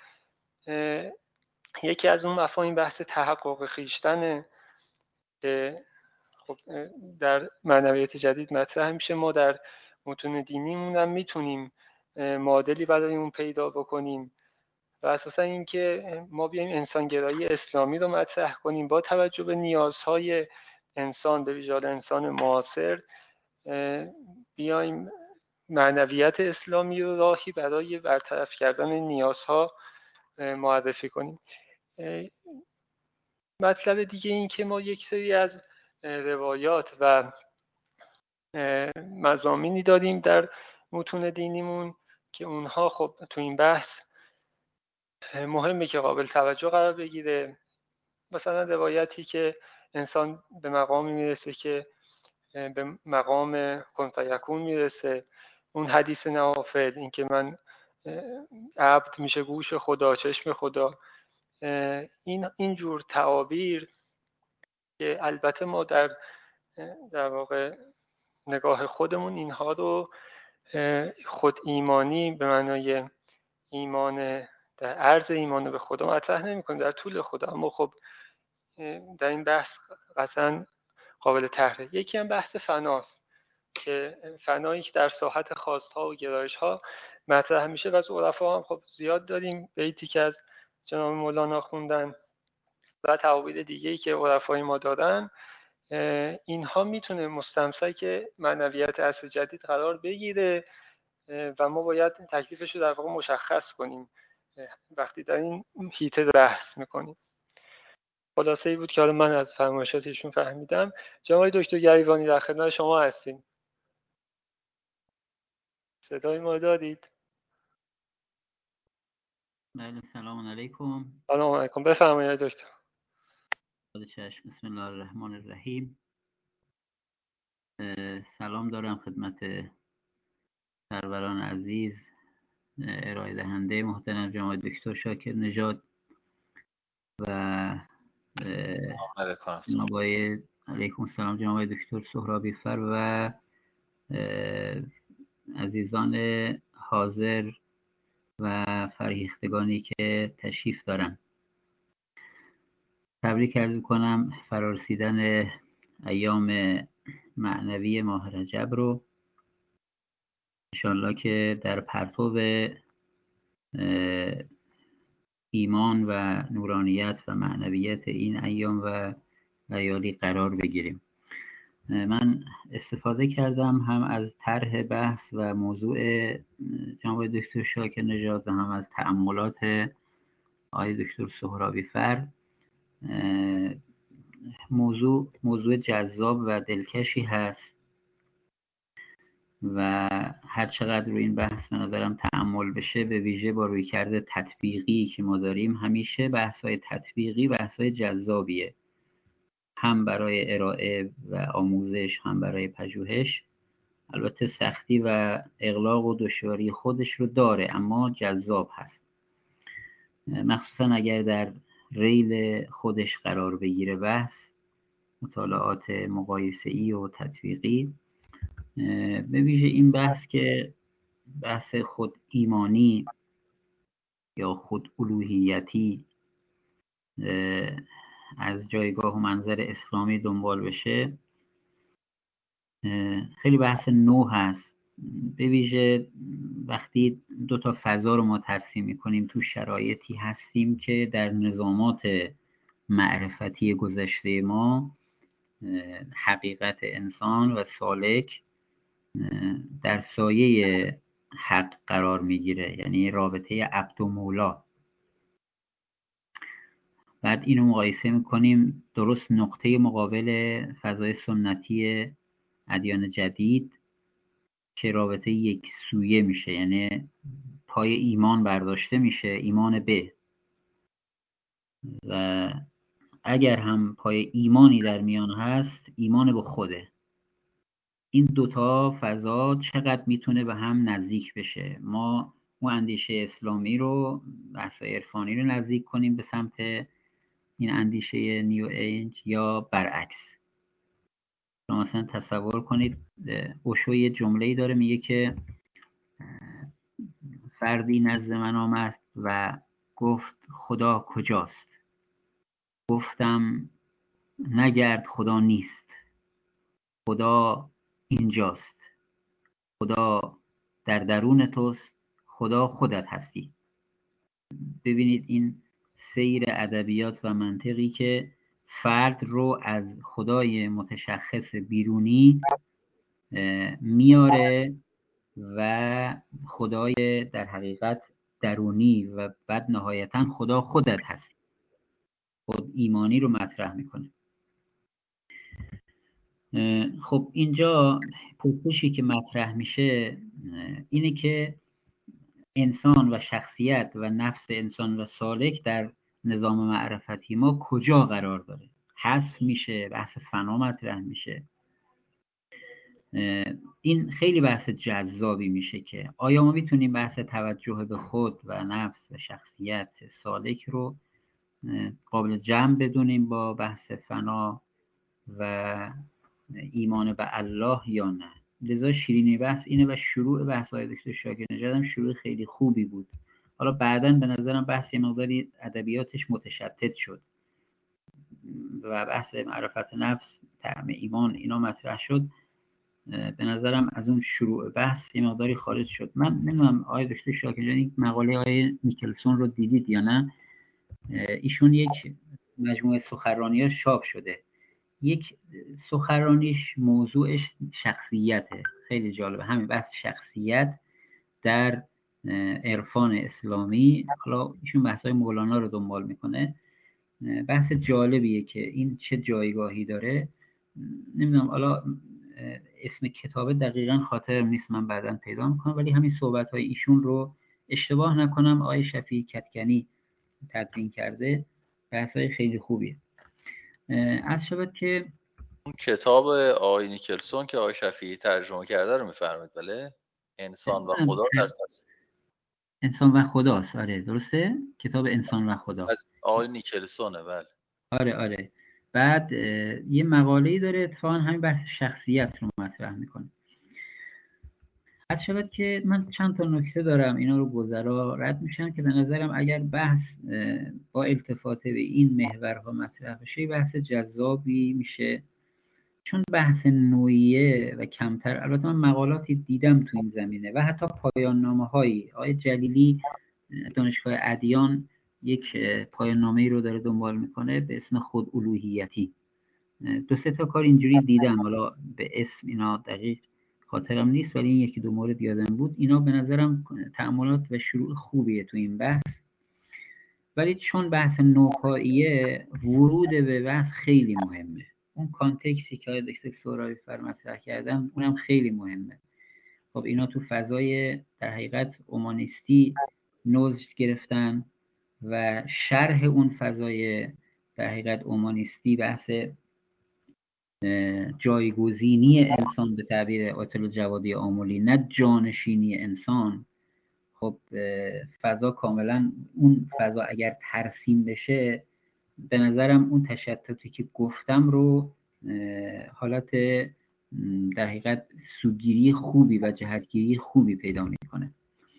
یکی از اون مفاهیم بحث تحقق خویشتنه که خب در معنویت جدید مطرح میشه. ما در متون دینیمون هم میتونیم معادلی برای اون پیدا بکنیم و اساسا اینکه ما بیایم انسانگرایی اسلامی رو مطرح کنیم با توجه به نیازهای انسان، به ویژه انسان معاصر، بیایم معنویت اسلامی رو راهی برای برطرف کردن نیازها معرفی کنیم. مطلب دیگه این که ما یک سری از روایات و مضامینی داریم در متون دینیمون که اونها خب تو این بحث مهمه که قابل توجه قرار بگیره. مثلا روایتی که انسان به مقامی میرسه که به مقام کن فیکون میرسه، اون حدیث نوافل، این که من عبد میشه گوش خدا، چشم خدا، این جور تعابیر که البته ما در واقع نگاه خودمون اینها رو خود ایمانی به معنای ایمان در عرض ایمان به خدا مطرح نمی کنیم در طول خدا، اما خب در این بحث قطعا قابل طرحه. یکی هم بحث فناست که فنایی که در ساحت خواستها و گرایش‌ها مطرح میشه و از عرفا هم خب زیاد داریم، بیتی که از جناب مولانا خوندن و تعابیر دیگه‌ای که عرفای ما دادن. اینها میتونه مستمسک معنویت عصر جدید قرار بگیره و ما باید تکلیفش رو در واقع مشخص کنیم وقتی در این هیته بحث میکنیم. خلاصه ای بود که حالا من از فرمایشات ایشون فهمیدم. جناب دکتر گریبانی در خدمت شما هستیم. صدای ما دارید؟ بله، سلام علیکم. سلام علیکم، بفرمایید دکتر. بسم الله الرحمن الرحیم. سلام دارم خدمت سروران عزیز، ارائه دهنده محترم جناب دکتر شاکر نژاد و علیکم السلام جناب دکتر سهرابی‌فر و عزیزان حاضر و فرهیختگانی که تشریف دارن. تبریک عرض می‌کنم فرارسیدن ایام معنوی ماه رجب رو. انشالله که در پرتو ایمان و نورانیت و معنویت این ایام و لیالی قرار بگیریم. من استفاده کردم هم از طرح بحث و موضوع جناب دکتر شاکر نژاد و هم از تأملات آقای دکتر سهرابی‌فر. موضوع جذاب و دلکشی هست و هر چقدر روی این بحث به نظرم تأمل بشه، به ویژه با رویکرد تطبیقی که ما داریم، همیشه بحث‌های تطبیقی بحث‌های جذابیه، هم برای ارائه و آموزش هم برای پژوهش. البته سختی و اغلاق و دشواری خودش رو داره اما جذاب هست، مخصوصا اگر در ریل خودش قرار بگیره بحث، مطالعات مقایسه‌ای و تطبیقی. به ویژه این بحث که بحث خود ایمانی یا خود الوهیتی از جایگاه و منظر اسلامی دنبال بشه خیلی بحث نو هست. به ویژه وقتی دو تا فضا رو ما ترسیم میکنیم، تو شرایطی هستیم که در نظامات معرفتی گذشته ما حقیقت انسان و سالک در سایه حق قرار میگیره، یعنی رابطه عبد و مولا. بعد اینو مقایسه میکنیم درست نقطه مقابل فضای سنتی ادیان جدید که رابطه یک سویه میشه، یعنی پای ایمان برداشته میشه، ایمان به، و اگر هم پای ایمانی در میان هست، ایمان به خوده. این دوتا فضا چقدر میتونه به هم نزدیک بشه؟ ما اون اندیشه اسلامی رو، بحثای عرفانی رو نزدیک کنیم به سمت این اندیشه نیو ایج یا برعکس. شما مثلا تصور کنید اوشو یه جمله‌ای داره میگه که فردی نزد من آمد و گفت خدا کجاست؟ گفتم نگرد خدا نیست، خدا اینجاست، خدا در درون توست، خدا خودت هستی. ببینید این سیر ادبیات و منطقی که فرد رو از خدای متشخص بیرونی میاره و خدای در حقیقت درونی و بعد نهایتا خدا خودت هست، خود ایمانی رو مطرح میکنه. خب اینجا پرسشی که مطرح میشه اینه که انسان و شخصیت و نفس انسان و سالک در نظام معرفتی ما کجا قرار داره؟ حذف میشه، بحث فنا مطرح میشه. این خیلی بحث جذابی میشه که آیا ما میتونیم بحث توجه به خود و نفس و شخصیت سالک رو قابل جمع بدونیم با بحث فنا و ایمان به الله یا نه؟ لذا شیرینی بحث اینه و شروع بحث های دکتر شاکر نژاد هم شروع خیلی خوبی بود. حالا بعداً به نظرم بحث یه مقداری ادبیاتش متشتت شد و بحث معرفت نفس، طعم ایمان، اینا مطرح شد. به نظرم از اون شروع بحث یه مقداری خارج شد. من نمیدونم آقای دکتر شاکر نژاد این مقاله آقای نیکلسون رو دیدید یا نه؟ ایشون یک مجموعه سخنرانی‌ها چاپ شده. یک سخنرانیش موضوعش شخصیته، خیلی جالبه، همین بحث شخصیت در عرفان اسلامی. حالا ایشون بحث‌های مولانا رو دنبال میکنه. بحث جالبیه که این چه جایگاهی داره. نمیدونم حالا اسم کتاب دقیقاً خاطرم نیست، من بعداً پیدا میکنم، ولی همین صحبت‌های ایشون رو اشتباه نکنم آقای شفیعی کدکنی تدوین کرده. بحث‌های خیلی خوبیه. از شبت که اون کتاب آقای نیکلسون که آقای شفیعی ترجمه کرده رو میفرمایید؟ بله، انسان و خدا در تصویر. انسان و خداست، آره درسته، کتاب انسان و خدا از آقای نیکلسونه. بله آره. بعد یه مقاله‌ای داره اتفاقا همین بحث شخصیت رو مطرح میکنه. حد شود که من چند تا نکته دارم، اینا رو گذرا رد میشم که به نظرم اگر بحث با التفات به این محورها مطرح بشه بحث جذابی میشه، چون بحث نوعیه و کمتر. البته من مقالاتی دیدم تو این زمینه و حتی پایان نامه‌هایی. آقای جلیلی دانشگاه ادیان یک پایان نامه‌ای رو داره دنبال میکنه به اسم خود الوهیتی. دو سه تا کار اینجوری دیدم، حالا به اسم اینا دقیق خاطرم نیست، ولی این یکی دو مورد یادم بود. اینا به نظرم تأملات و شروع خوبیه تو این بحث، ولی چون بحث نوپاییه ورود به بحث خیلی مهمه. اون کانتکسی که آقای دکتر سهرابی مطرح کردن اونم خیلی مهمه. خب اینا تو فضای در حقیقت اومانیستی نوز گرفتن و شرح اون فضای در حقیقت اومانیستی بحث جایگزینی انسان به تعبیر آیت الله جوادی آملی، نه جانشینی انسان. خب فضا کاملا اون فضا اگر ترسیم بشه به نظرم اون تشتتی که گفتم رو حالت در حقیقت سوگیری خوبی و جهتگیری خوبی پیدا میکنه.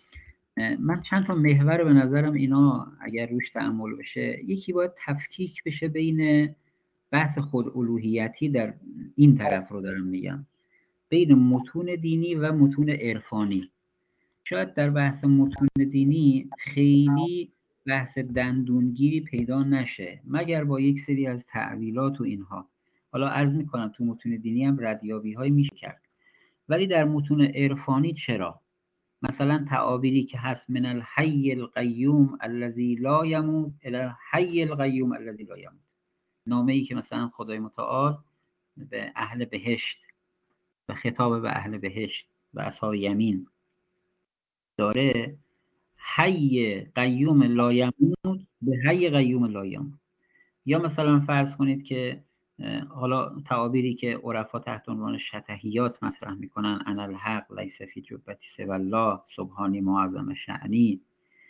من چند تا محور رو به نظرم اینا اگر روش تأمل بشه، یکی باید تفکیک بشه بین بحث خود الوهیتی، در این طرف رو دارم میگم، بین متون دینی و متون عرفانی. شاید در بحث متون دینی خیلی بحث دندونگیری پیدا نشه مگر با یک سری از تعویلات و اینها. حالا عرض میکنم تو متون دینی هم ردیابی های میشه کرد، ولی در متون عرفانی چرا؟ مثلا تعابیری که هست من الحی القیوم الذی لا یموت الی الحی القیوم الذی لا یموت، نامه‌ای که مثلا خدای متعال به اهل بهشت و خطاب به اهل بهشت و اصحاب یمین داره، حی قیوم لا یموت به حی قیوم لا یموت. یا مثلا فرض کنید که حالا تعابیری که عرفا تحت عنوان شطحیات مطرح میکنن، انا الحق لیس فی جبتی سوی الله سبحانی معظم شأنی،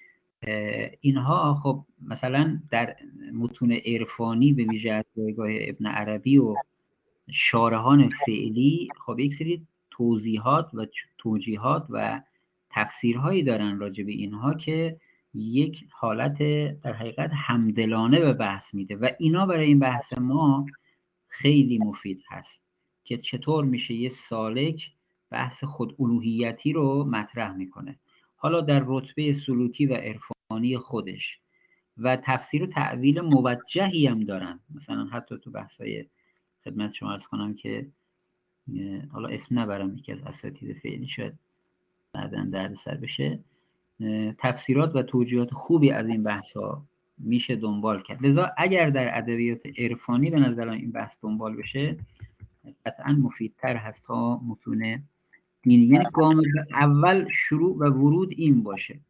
اینها خب مثلا در متون عرفانی به ویژه از جایگاه ابن عربی و شارحان فعلی خب یک سری توضیحات و توجیهات و تفسیرهایی دارن راجع به اینها که یک حالت در حقیقت همدلانه به بحث میده و اینا برای این بحث ما خیلی مفید هست که چطور میشه یه سالک بحث خود الوهیتی رو مطرح میکنه، حالا در رتبه سلوکی و عرفانی خودش، و تفسیر و تعویل موجهی هم دارن. مثلا حتی تو بحثای خدمت شما عرض کنم که حالا اسم نبرم، یکی از اساتید فعلی شاید بعداً دردسر بشه، تفسیرات و توجیهات خوبی از این بحثا میشه دنبال کرد. لذا اگر در ادبیات عرفانی به نظرم این بحث دنبال بشه قطعا مفیدتر هست تا متون دینی. یعنی گام اول شروع و ورود این باشه.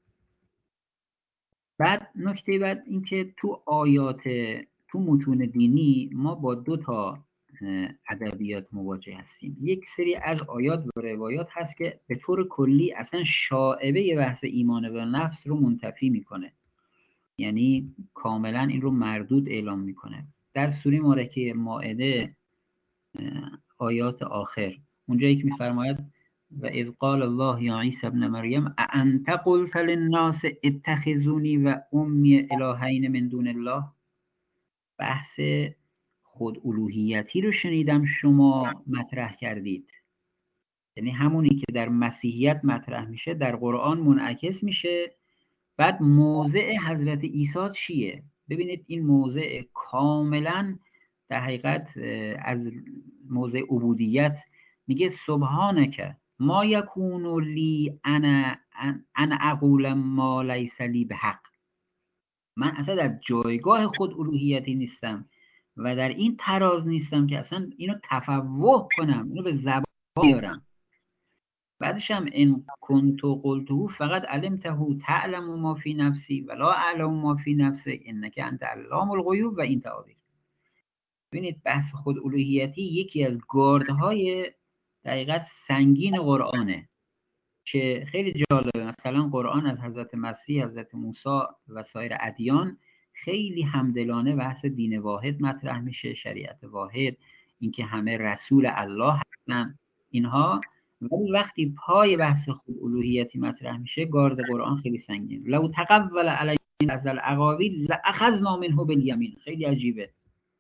بعد نکته بعد این که تو آیات تو متون دینی ما با دو تا ادبیات مواجه هستیم. یک سری از آیات و روایات هست که به طور کلی اصلا شائبه بحث ایمان به نفس رو منتفی میکنه، یعنی کاملا این رو مردود اعلام میکنه. در سوره مبارکه مائده آیات آخر اونجایی که میفرماید و اذ قال الله یا عیسی ابن مریم اانت قلت للناس اتخذونی و امی الهین من دون الله، بحث خود الوهیتی رو شنیدم شما مطرح کردید، یعنی همونی که در مسیحیت مطرح میشه در قرآن منعکس میشه. بعد موضع حضرت عیسی چیه؟ ببینید این موضع کاملا در حقیقت از موضع عبودیت میگه سبحانک ما یکون لی انا اقول ما لیس لی بحق، من اصلا در جایگاه خود الوهیتی نیستم و در این تراز نیستم که اصلا اینو تفوه کنم، اینو به زبان بیارم. بعدش هم ان کنت قلته فقط علمته تعلم ما فی نفسی ولا اعلم ما فی نفسک انک انت علام الغیوب و این تعابیر. ببینید بحث خود الوهیتی یکی از گاردهای دقیقاً سنگین قرآنه که خیلی جالبه. مثلا قرآن از حضرت مسیح، حضرت موسی و سایر ادیان خیلی همدلانه بحث دین واحد مطرح میشه، شریعت واحد، اینکه همه رسول الله هستن اینها. ولی وقتی پای بحث خود الوهیتی مطرح میشه گارد قرآن خیلی سنگین. لو تقول علینا از الاقاویل لاخذنا منه بالیمین. خیلی عجیبه.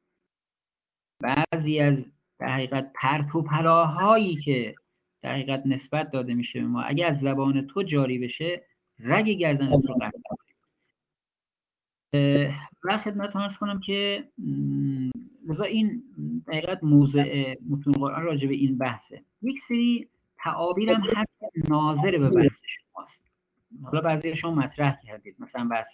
بعضی از در حقیقت پرت و پلاهایی که در حقیقت نسبت داده میشه به ما اگه از زبان تو جاری بشه رگ گردنت رو قطع کنیم. و خدمت عرض کنم که لذا این در حقیقت موضع متون قرآن راجع به این بحثه. یک سری تعابیر هم هست ناظر به بحث شماست، حالا بعضی شما مطرح کردید، مثلا بحث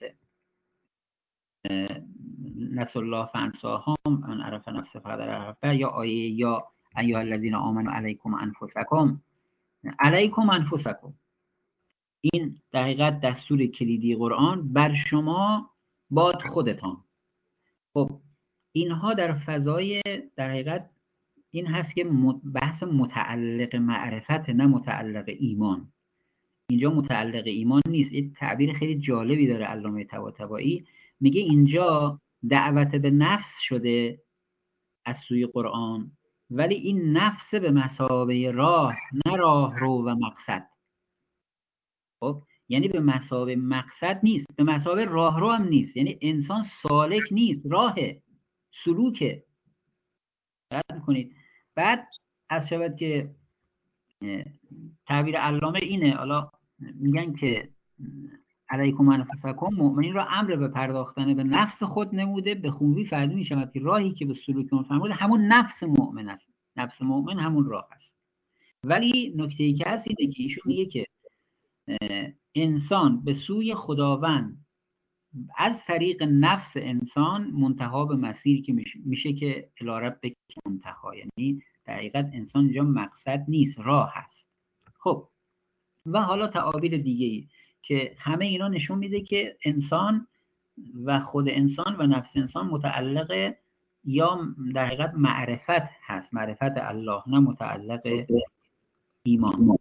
نسوا الله فانساهم ان عرف نفسه فقد عرفه، یا آیه یا ایها الذین آمنوا علیکم انفسکم علیکم انفسکم. این در حقیقت دستور کلیدی قرآن بر شما باد خودتان. خب اینها در فضای در حقیقت این هست که بحث متعلق معرفت نه متعلق ایمان. اینجا متعلق ایمان نیست. این تعبیر خیلی جالبی داره علامه طباطبایی، میگه اینجا دعوت به نفس شده از سوی قرآن ولی این نفس به مثابه راه، نه راه رو و مقصد. خب یعنی به مثابه مقصد نیست، به مثابه راه رو هم نیست. یعنی انسان سالک نیست، راهه، سلوکه. دقت میکنید. بعد از شود که تعبیر علامه اینه، حالا میگن که علیکم انفسکم، مؤمنین را امر به پرداختن به نفس خود نموده، به خوبی فهمی میشود که راهی که به سلوک اون فرموده همون نفس مؤمن است. نفس مؤمن همون راه است. ولی نکته‌ای که هست اینه که ایشون میگه که انسان به سوی خداوند از طریق نفس انسان منتها به مسیری که میشه که الی ربک منتها، یعنی در حقیقت انسان اینجا مقصد نیست، راه هست. خب و حالا تعابیر دیگه‌ای که همه اینا نشون میده که انسان و خود انسان و نفس انسان متعلق یا در حقیقت معرفت هست، معرفت الله، نه متعلق ایمان.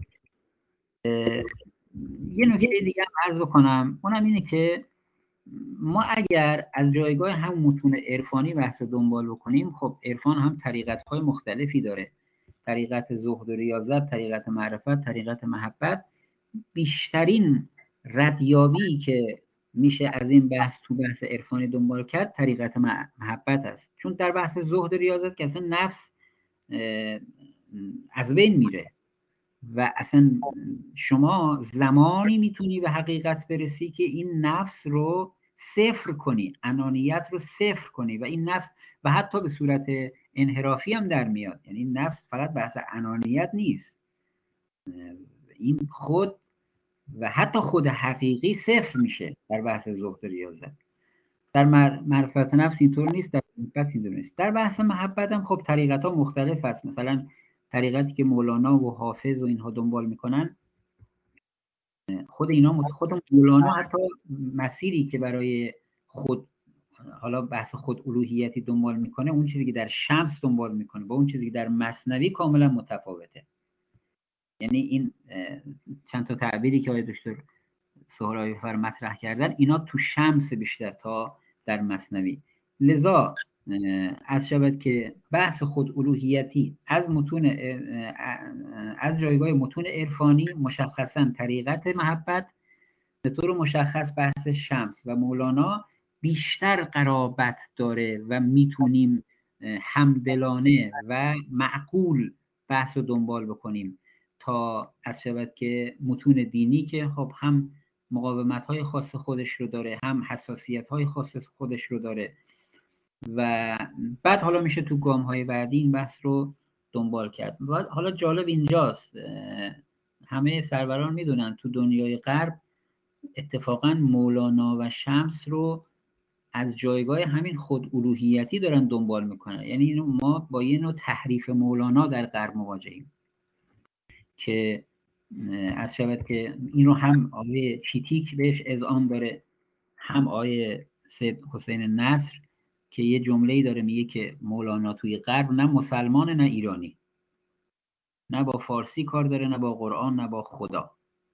یه نکته دیگه هم عرض بکنم، اونم اینه که ما اگر از جایگاه هم متون عرفانی بحث دنبال بکنیم، خب عرفان هم طریقت‌های مختلفی داره، طریقت زهد و ریاضت، طریقت معرفت، طریقت محبت. بیشترین ردیابی که میشه از این بحث تو بحث عرفانی دنبال کرد طریقت محبت است، چون در بحث زهد و ریاضت که اصلا نفس از بین میره و اصلا شما زمانی میتونی به حقیقت برسی که این نفس رو صفر کنی، انانیت رو صفر کنی، و این نفس و حتی به صورت انحرافی هم در میاد. یعنی این نفس فقط بحث انانیت نیست، این خود و حتی خود حقیقی صفر میشه در بحث زهد و ریاضت. در معرفت نفس اینطور نیست، در محبت اینطور نیست. در بحث محبت هم خب طریقت ها مختلف است. مثلا طریقتی که مولانا و حافظ و اینها دنبال میکنن، خود مولانا حتی مسیری که برای خود، حالا بحث خود الوهیتی دنبال میکنه، اون چیزی که در شمس دنبال میکنه با اون چیزی که در مثنوی کاملا متفاوته. یعنی این چند تا تعبیری که آقای دکتر سهرابی‌فر مطرح کردن، اینا تو شمس بیشتر تا در مثنوی. لذا از شود که بحث خود الوهیتی از جایگاه متون عرفانی مشخصا طریقت محبت، به طور مشخص بحث شمس و مولانا بیشتر قرابت داره و میتونیم همدلانه و معقول بحث رو دنبال بکنیم تا از شود که متون دینی که خب هم مقاومت‌های خاص خودش رو داره، هم حساسیت‌های خاص خودش رو داره، و بعد حالا میشه تو گام‌های بعدی این بحث رو دنبال کرد. و حالا جالب اینجاست، همه سروران میدونن تو دنیای غرب اتفاقا مولانا و شمس رو از جایگاه همین خود الوهیتی دارن دنبال میکنن. یعنی ما با یه نوع تحریف مولانا در غرب مواجهیم که از شود که این رو هم آقای چیتیک بهش اذعان داره، هم آقای سید حسین نصر که یه جمله‌ای داره میگه که مولانا توی غرب نه مسلمان نه ایرانی، نه با فارسی کار داره، نه با قرآن، نه با خدا.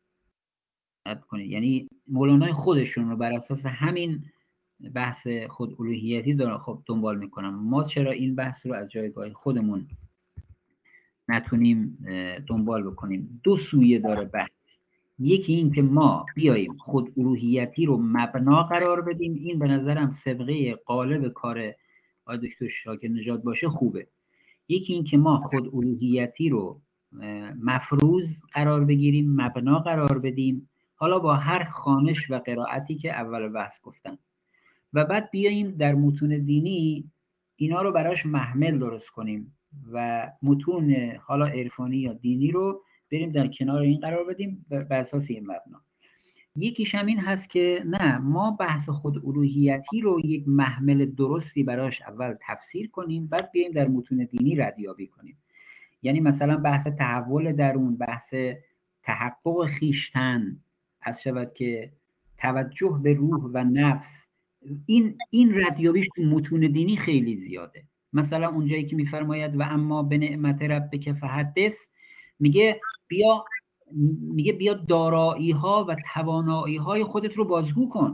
یعنی مولانای خودشون رو بر اساس همین بحث خود الوهیتی دارن خب دنبال میکنن. ما چرا این بحث رو از جایگاه خودمون نتونیم دنبال بکنیم؟ دو سویه داره بحث. یکی این که ما بیاییم خود الوهیتی رو مبنا قرار بدیم، این به نظرم سابقه غالب کار آقای دکتر شاکر نژاد باشه خوبه. یکی این که ما خود الوهیتی رو مفروض قرار بگیریم، مبنا قرار بدیم، حالا با هر خوانش و قرائتی که اول بحث گفتم، و بعد بیاییم در متون دینی اینا رو براش محمل درست کنیم و متون حالا عرفانی یا دینی رو بریم در کنار این قرار بدیم بر اساس این مبنا. یکیش هم این هست که نه، ما بحث خود الوهیتی رو یک محمل درستی براش اول تفسیر کنیم، بعد بیاییم در متون دینی ردیابی کنیم. یعنی مثلا بحث تحول درون، بحث تحقق خیشتن، از شود که توجه به روح و نفس، این ردیابیش تو متون دینی خیلی زیاده. مثلا اونجایی که میفرماید و اما به نعمت ربک فحدث، میگه بیا دارایی ها و توانایی های خودت رو بازگو کن.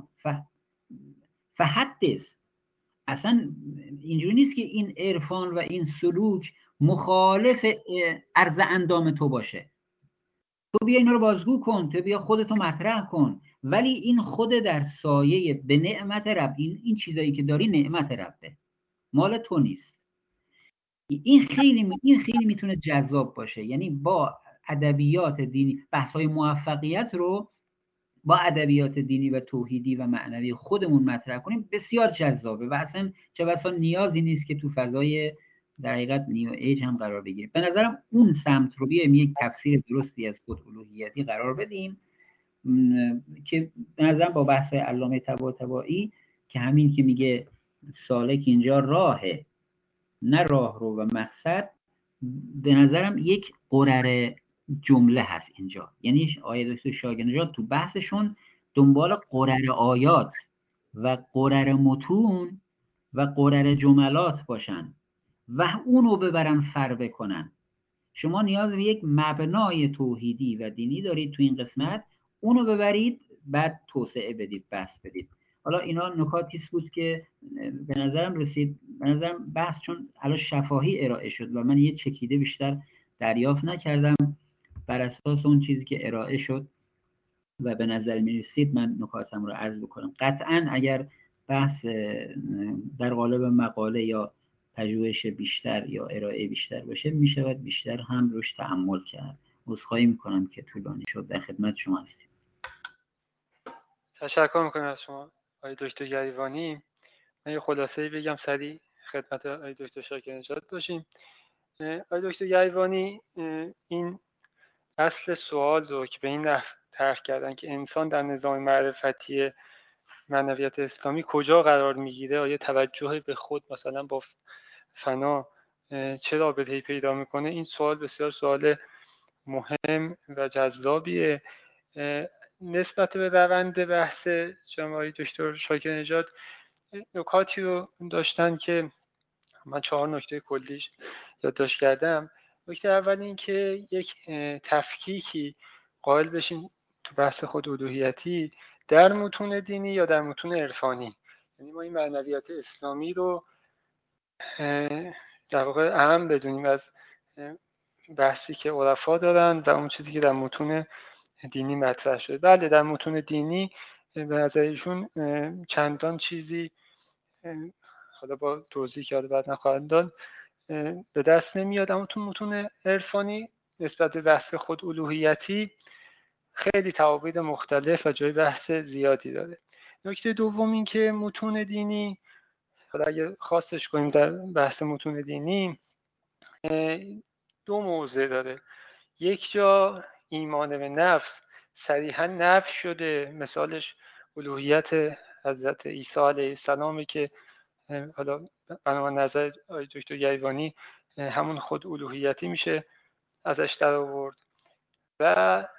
فحدث اصلا اینجوری نیست که این عرفان و این سلوک مخالف عرض اندام تو باشه. تو بیا اینا رو بازگو کن، تو بیا خودتو مطرح کن، ولی این خود در سایه به نعمت رب، این چیزایی که داری نعمت ربه، مال تو نیست. این خیلی میتونه جذاب باشه. یعنی با ادبیات دینی بحث‌های موفقیت رو با ادبیات دینی و توحیدی و معنوی خودمون مطرح کنیم بسیار جذابه و اصلا چه بسا نیازی نیست که تو فضای در حقیقت نیو ایج هم قرار بگیره. به نظرم اون سمت رو بیایم یک تفسیر درستی از خود الوهیتی قرار بدیم که به نظرم با بحث علامه طباطبایی که همین که میگه سالک اینجا راهه نه راه رو و مقصد، به نظرم یک قرر جمله هست اینجا. یعنی آیه دکتر شاگرنژاد تو بحثشون دنبال قرر آیات و قرر متون و قرر جملات باشن و اونو ببرن فربه کنن. شما نیاز به یک مبنای توحیدی و دینی دارید تو این قسمت، اونو ببرید بعد توسعه بدید، بحث بدید. حالا اینا نکاتی بود که به نظرم رسید. به نظرم بحث چون الان شفاهی ارائه شد و من یه چکیده بیشتر دریافت نکردم بر اساس اون چیزی که ارائه شد و به نظر می رسید من نکاتم رو عرض بکنم. قطعا اگر بحث در قالب مقاله یا پژوهش بیشتر یا ارائه بیشتر باشه می شود بیشتر هم روش تأمل کرد. عذرخواهی میکنم که طولانی شد. در خدمت شما هستیم. تشکر میکنم از شما آقای دکتر گریوانی. من یه خلاصه‌ای بگم سریع خدمت آقای دکتر شاکرنژاد باشیم. آقای دکتر گریوانی این اصل سوال رو که به این نحو طرح کردن که انسان در نظام معرفتی معنویت اسلامی کجا قرار میگیره، آیا توجه به خود مثلا با فنا چه رابطه‌ای پیدا میکنه، این سوال بسیار سوال مهم و جذابیه. نسبت به روند بحث جناب دکتر شاکرنژاد نکاتی رو داشتن که من 4 نکته کلیش یادداشت کردم. نکته اول این که یک تفکیکی قائل بشیم تو بحث خود الوهیتی در متون دینی یا در متون عرفانی. یعنی ما این معنویات اسلامی رو در واقع اهم بدونیم از بحثی که عرفا دارن و اون چیزی که در متون دینی مطرح شده. بله در متون دینی به نظر ایشون چندان چیزی حالا با توضیح که بعد نخواهد داد به دست نمیاد، اما تو متون عرفانی نسبت به بحث خود الوهیتی خیلی تعابیر مختلف و جای بحث زیادی داره. نکته دوم این که متون دینی، حالا اگه خواستش کنیم در بحث متون دینی، 2 موضع داره. یک جا ایمان به نفس صریحا نفی شده، مثالش الوهیت حضرت عیسی علیه السلامی که حالا بنابر نظر دکتر گریوانی همون خود الوهیتی میشه ازش در آورد و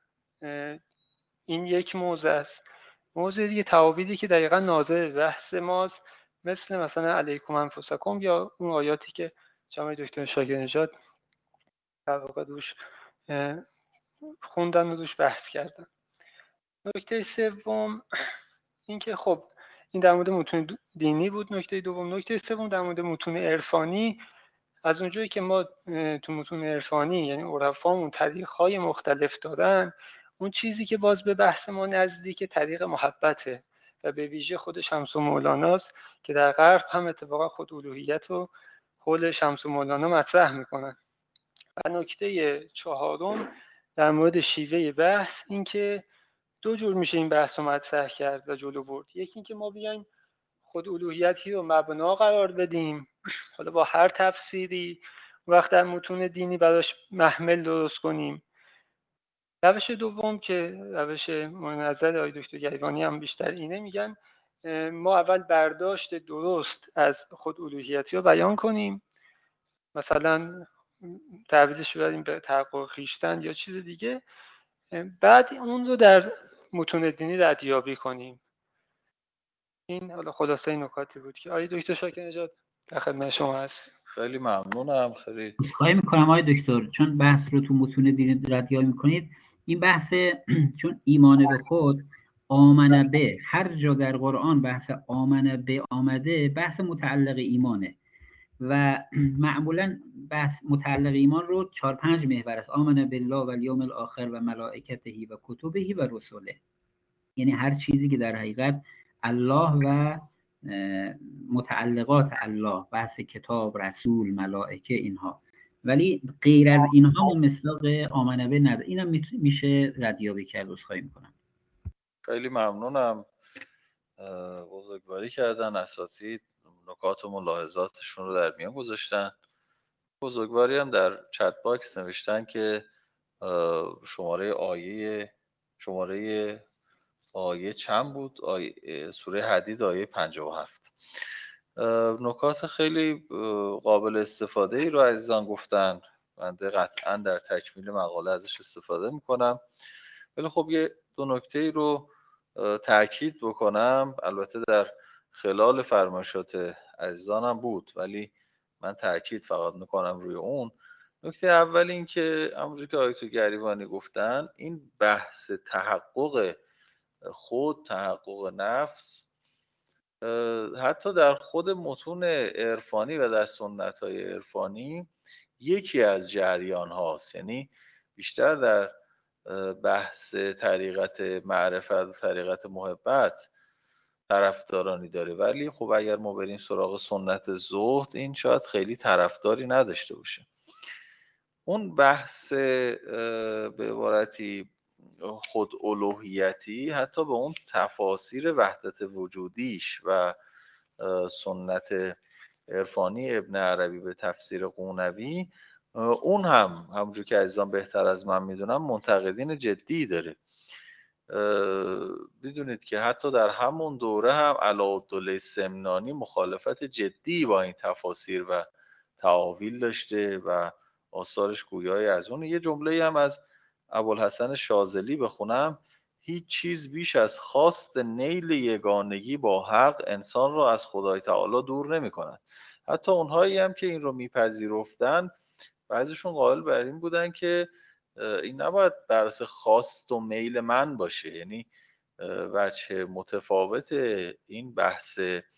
این یک موضع است. موضع دیگه تعابیری که دقیقا ناظر بحث ماست، مثلا علیکم انفسکم یا اون آیاتی که جناب دکتر شاکرنژاد در واقع روش خوندن و روش بحث کردن. نکته سوم این که خب این در مورد متون دینی بود. نکته دوم. نکته سوم در مورد متون عرفانی، از اونجایی که ما تو متون عرفانی یعنی عرفامون طریق‌های مختلف دارن، اون چیزی که باز به بحث ما نزدیک طریق محبته و به ویژه خود شمس و مولاناست که در غرب هم اتفاقا خود الوهیت رو حول شمس و مولانا مطرح میکنن. و نکته چهارم در مورد شیوه بحث، این که 2 جور میشه این بحث رو مطرح کرد و جلو برد. یکی این که ما بیایم خود الوهیتی رو مبنا قرار بدیم، حالا با هر تفسیری، وقت در متون دینی براش محمل درست کنیم. روش دوم که روش منظر آقای دکتر گریوانی هم بیشتر اینه، میگن ما اول برداشت درست از خود الوهیتی رو بیان کنیم، مثلا تعبیرش ببریم به تحقق خویشتن یا چیز دیگه، بعد اون رو در متون دینی ردیابی کنیم. این حالا خلاصه این نکاتی بود که آقای دکتر شاکرنژاد در خدمت شما هست. خیلی ممنونم. خیلی خواهی میکنم آقای دکتر، چون بحث رو تو متون دینی ردیابی میکنید، این بحث چون ایمان به خود آمن به، هر جا در قرآن بحث آمن به آمده، بحث متعلق ایمانه. و معمولا بحث متعلق ایمان رو 4-5 محور است. آمن بالله و الیوم الاخر و ملائکته و کتبه و رسله، یعنی هر چیزی که در حقیقت الله و متعلقات الله، بحث کتاب، رسول، ملائکه، اینها. ولی غیر از اینها مصداق آمنه به نداره. اینم میشه ردیابی کرد. عذرخواهی میکنم. خیلی ممنونم، بزرگواری کردن اساتید، نکات و ملاحظاتشون رو در میان گذاشتن. بزرگواری هم در چت باکس نوشتن که شماره آیه چند بود؟ سوره حدید آیه 57. نکات خیلی قابل استفاده ای رو عزیزان گفتن، بنده قطعا در تکمیل مقاله ازش استفاده میکنم. ولی خب یه دو نکته ای رو تأکید بکنم، البته در خلال فرمایشات عزیزانم بود ولی من تأکید فقط میکنم روی اون. نکته اول این که همونجور که آیت گریبانی گفتن، این بحث تحقق خود، تحقق نفس، حتی در خود متون عرفانی و در سنت‌های عرفانی یکی از جریان هاست. یعنی بیشتر در بحث طریقت معرفت و طریقت محبت طرفدارانی داره، ولی خب اگر ما بریم سراغ سنت زهد، این شاید خیلی طرفداری نداشته باشه. اون بحث به عبارتی خود الوهیتی حتی به اون تفاسیر وحدت وجودیش و سنت عرفانی ابن عربی به تفسیر قونوی، اون هم همونجور که عزیزان بهتر از من میدونم منتقدین جدی داره. بدونید که حتی در همون دوره هم علاءالدوله سمنانی مخالفت جدی با این تفاسیر و تعاویل داشته و آثارش گویای از اون. یه جمله هم از ابوالحسن شاذلی بخونم: هیچ چیز بیش از خواست نیل یگانگی با حق انسان را از خدای تعالی دور نمی کند. حتی اونهایی هم که این رو میپذیرفتن، بعضیشون قائل بر این بودن که این نباید بر اساس خواست و میل من باشه. یعنی وجه متفاوت این بحث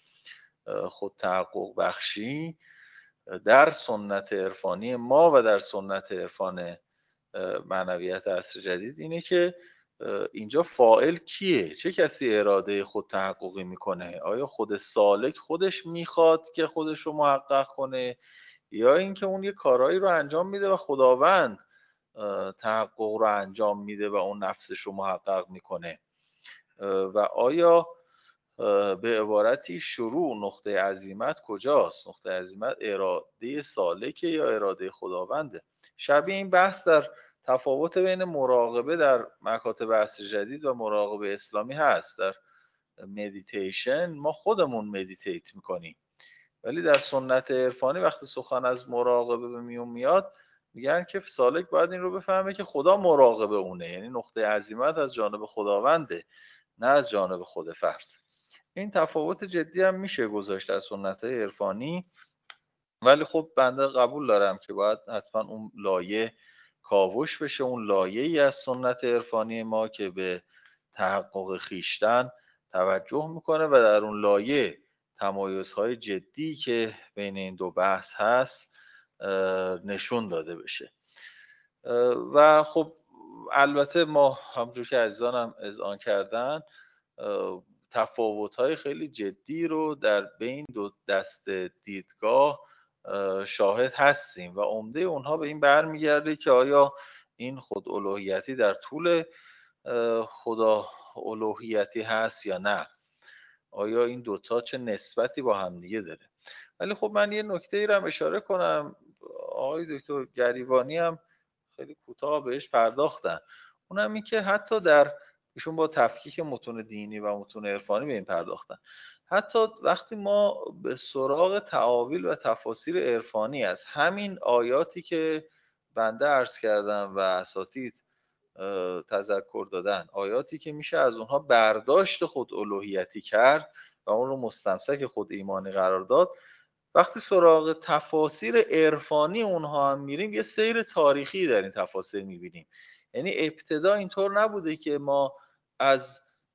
خود تحقق بخشی در سنت عرفانی ما و در سنت عرفان معنویت عصر جدید اینه که اینجا فاعل کیه؟ چه کسی اراده خود تحققی میکنه؟ آیا خود سالک خودش میخواد که خودش رو محقق کنه، یا اینکه اون یه کارایی رو انجام میده و خداوند تحقق رو انجام میده و اون نفسش رو محقق میکنه؟ و آیا به عبارتی شروع، نقطه عزیمت کجاست؟ نقطه عزیمت اراده سالکه یا اراده خداونده؟ شبیه این بحث در تفاوت بین مراقبه در مکاتب عصر جدید و مراقبه اسلامی هست. در مدیتیشن ما خودمون مدیتیت میکنیم، ولی در سنت عرفانی وقتی سخن از مراقبه به میون میاد، میگن که سالک باید این رو بفهمه که خدا مراقبه اونه، یعنی نقطه عزیمت از جانب خداونده نه از جانب خود فرد. این تفاوت جدی هم میشه گذاشت از سنت‌های عرفانی، ولی خب بنده قبول دارم که باید حتما اون لایه کاوش بشه، اون لایه‌ای از سنت عرفانی ما که به تحقق خیشتن توجه میکنه و در اون لایه تمایزهای جدی که بین این دو بحث هست نشون داده بشه. و خب البته ما همونجور که عزیزانم اذعان کردن تفاوت‌های خیلی جدی رو در بین دو دست دیدگاه شاهد هستیم و عمده اونها به این برمیگرده که آیا این خود الوهیتی در طول خدا الوهیتی هست یا نه، آیا این دوتا چه نسبتی با همدیگه داره. ولی خب من یه نکته ای رو هم اشاره کنم، آقای دکتر گریبانی هم خیلی کوتاه بهش پرداختن، اونم این که حتی در ایشون با تفکیک متون دینی و متون عرفانی به این پرداختن، حتی وقتی ما به سراغ تعاویل و تفاسیر عرفانی از همین آیاتی که بنده عرض کردم و اساتید تذکر دادن، آیاتی که میشه از اونها برداشت خود الوهیتی کرد و اون رو مستمسک خود ایمانی قرار داد، وقتی سراغ تفاسیر عرفانی اونها هم میریم یه سیر تاریخی در این تفاسیر میبینیم. یعنی ابتدا اینطور نبوده که ما از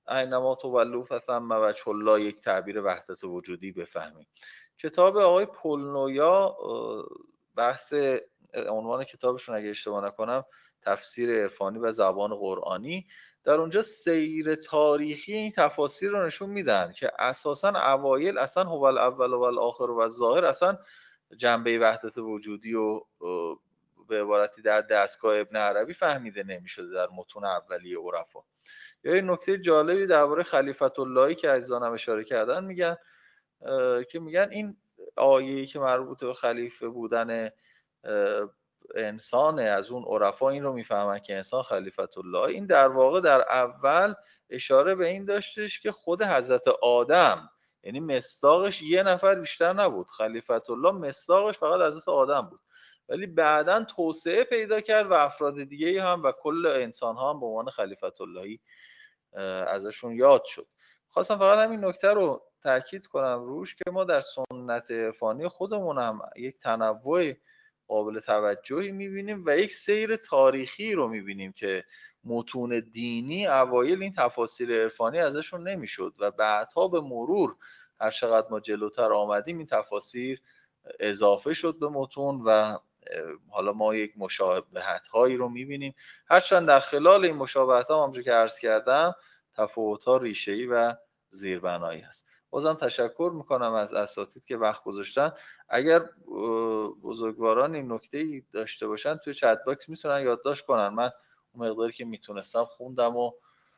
اینما تولوا فثم وجه الله یک تعبیر وحدت وجودی بفهمیم. کتاب آقای پولنویا، بحث عنوان کتابشون اگه اشتباه نکنم تفسیر عرفانی و زبان قرآنی، در اونجا سیر تاریخی این تفاسیر رو نشون میدن که اساسا اوایل اصلا هو الاول و الاخر و الظاهر اصلا جنبه وحدت وجودی و به عبارتی در دستگاه ابن عربی فهمیده نمیشده در متون اولیه عرفا. یا این نکته جالبی درباره خلیفت اللهی که عزیزانم اشاره کردن میگن که میگن این آیه‌ای که مربوط به خلیفه بودن انسان از اون عرفا این رو میفهمن که انسان خلیفت الله، این در واقع در اول اشاره به این داشتش که خود حضرت آدم، یعنی مصداقش یه نفر بیشتر نبود، خلیفت الله مصداقش فقط حضرت آدم بود، ولی بعداً توسعه پیدا کرد و افراد دیگه هم و کل انسان ها هم به عنوان خلیفت اللهی ازشون یاد شد. خواستم فقط همین نکته رو تاکید کنم روش که ما در سنت عرفانی خودمون هم یک تنوع قابل توجهی میبینیم و یک سیر تاریخی رو میبینیم که متون دینی اوایل این تفاسیر عرفانی ازشون نمیشد و بعدها به مرور هر چقدر ما جلوتر آمدیم این تفاسیر اضافه شد به متون و حالا ما یک مشابهت هایی رو میبینیم، هرچند در خلال این مشابهت ها همونجور که عرض کردم تفاوت ها ریشه‌ای و زیربنایی هست. بازم تشکر میکنم از اساتید که وقت گذاشتن. اگر بزرگواران این نکته‌ای داشته باشن توی چت باکس میتونن یادداشت کنن، من اون مقداری که میتونستم خوندم و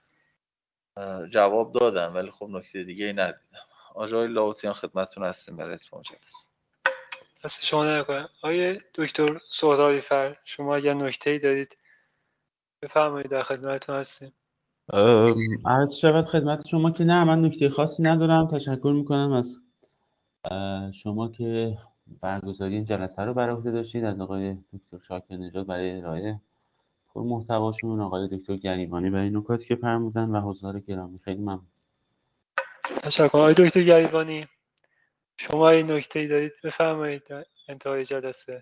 جواب دادم، ولی خب نکته دیگه ای ندیدم. آجای لاوتیان خدمتتون هستیم برای اتمام جلسه. دست شما نکنم. آیه دکتر سهرابی فر، شما اگر نکته‌ای دارید بفرمایید، در خدمتتون هستیم. عرض شود خدمت شما که نه، من نکته خاصی ندارم. تشکر میکنم از شما که برگزاری این جلسه رو بر عهده داشتید، از آقای دکتر شاکر نژاد برای ارائه پر محتواشون، آقای دکتر گریبانی برای نکاتی که فرمودن و حضار گرامی. خیلی ممنون. تشکر. آقای دکتر گریبانی، شما این نکته‌ای دارید بفرمایید در انتهای جلسه.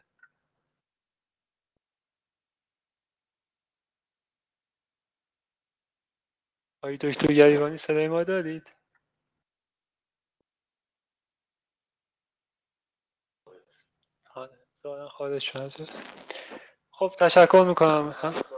آقای دکتر گریبانی صدای ما دارید؟ خارج شد. خب تشکر میکنم.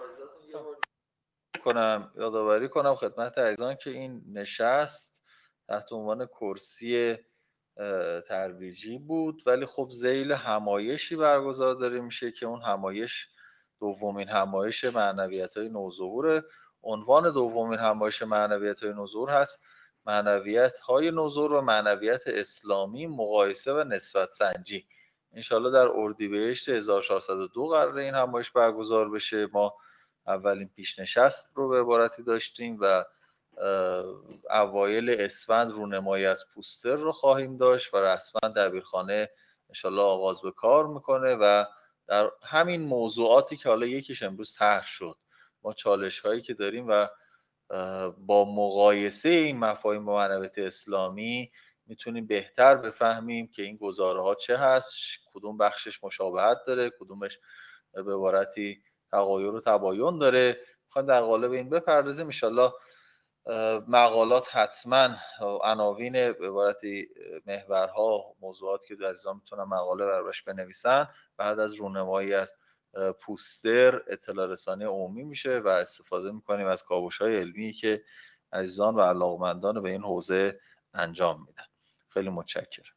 یادآوری کنم خدمت عزیزان که این نشست تحت عنوان کرسی ترویجی بود، ولی خب ذیل همایشی برگزار داره میشه که اون همایش دومین همایش معنویت‌های نوظهور. عنوان دومین همایش معنویت‌های نوظهور هست معنویت‌های نوظهور و معنویت اسلامی، مقایسه و نسبت سنجی. انشالله در اردیبهشت 1402 قراره این همایش برگزار بشه. ما اولین پیشنشست رو به عبارتی داشتیم و اوایل اسفند رونمایی از پوستر رو خواهیم داشت و رسما دبیرخانه انشالله آغاز به کار میکنه و در همین موضوعاتی که حالا یکیش امروز طرح شد، ما چالش هایی که داریم و با مقایسه این مفاهیم با معنویت اسلامی میتونیم بهتر بفهمیم که این گزاره ها چه هست، کدوم بخشش مشابهت داره، کدومش به عبارتی تغایر و تباین داره. میخوایم در قالب این بپردازیم. انشالله مقالات حتما عناوین به عبارتی محورها موضوعات که عزیزان میتونن مقاله براش بنویسن بعد از رونمایی از پوستر اطلاع رسانی عمومی میشه و استفاده میکنیم از کاوش‌های علمی که عزیزان و علاقمندان به این حوزه انجام میدن. خیلی متشکرم.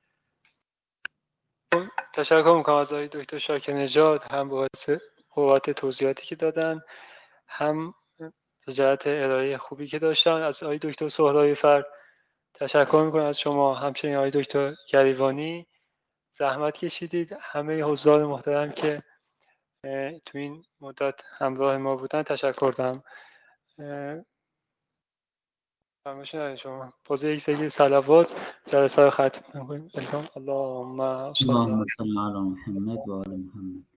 تشکر میکنم از آقای دکتر شاکر نژاد، هم بابت توضیحاتی که دادن، هم جهت ارائه خوبی که داشتن. از آقای دکتر سهرابی فر تشکر میکنم از شما، همچنین آقای دکتر گریبانی زحمت کشیدید. همه حضار محترم که تو این مدت همراه ما بودن تشکر دارم. فرمایشات شما. باز یک سری صلوات جلسه رو ختم می‌کنیم. اللهم صل اللهم صل علی محمد و آل محمد.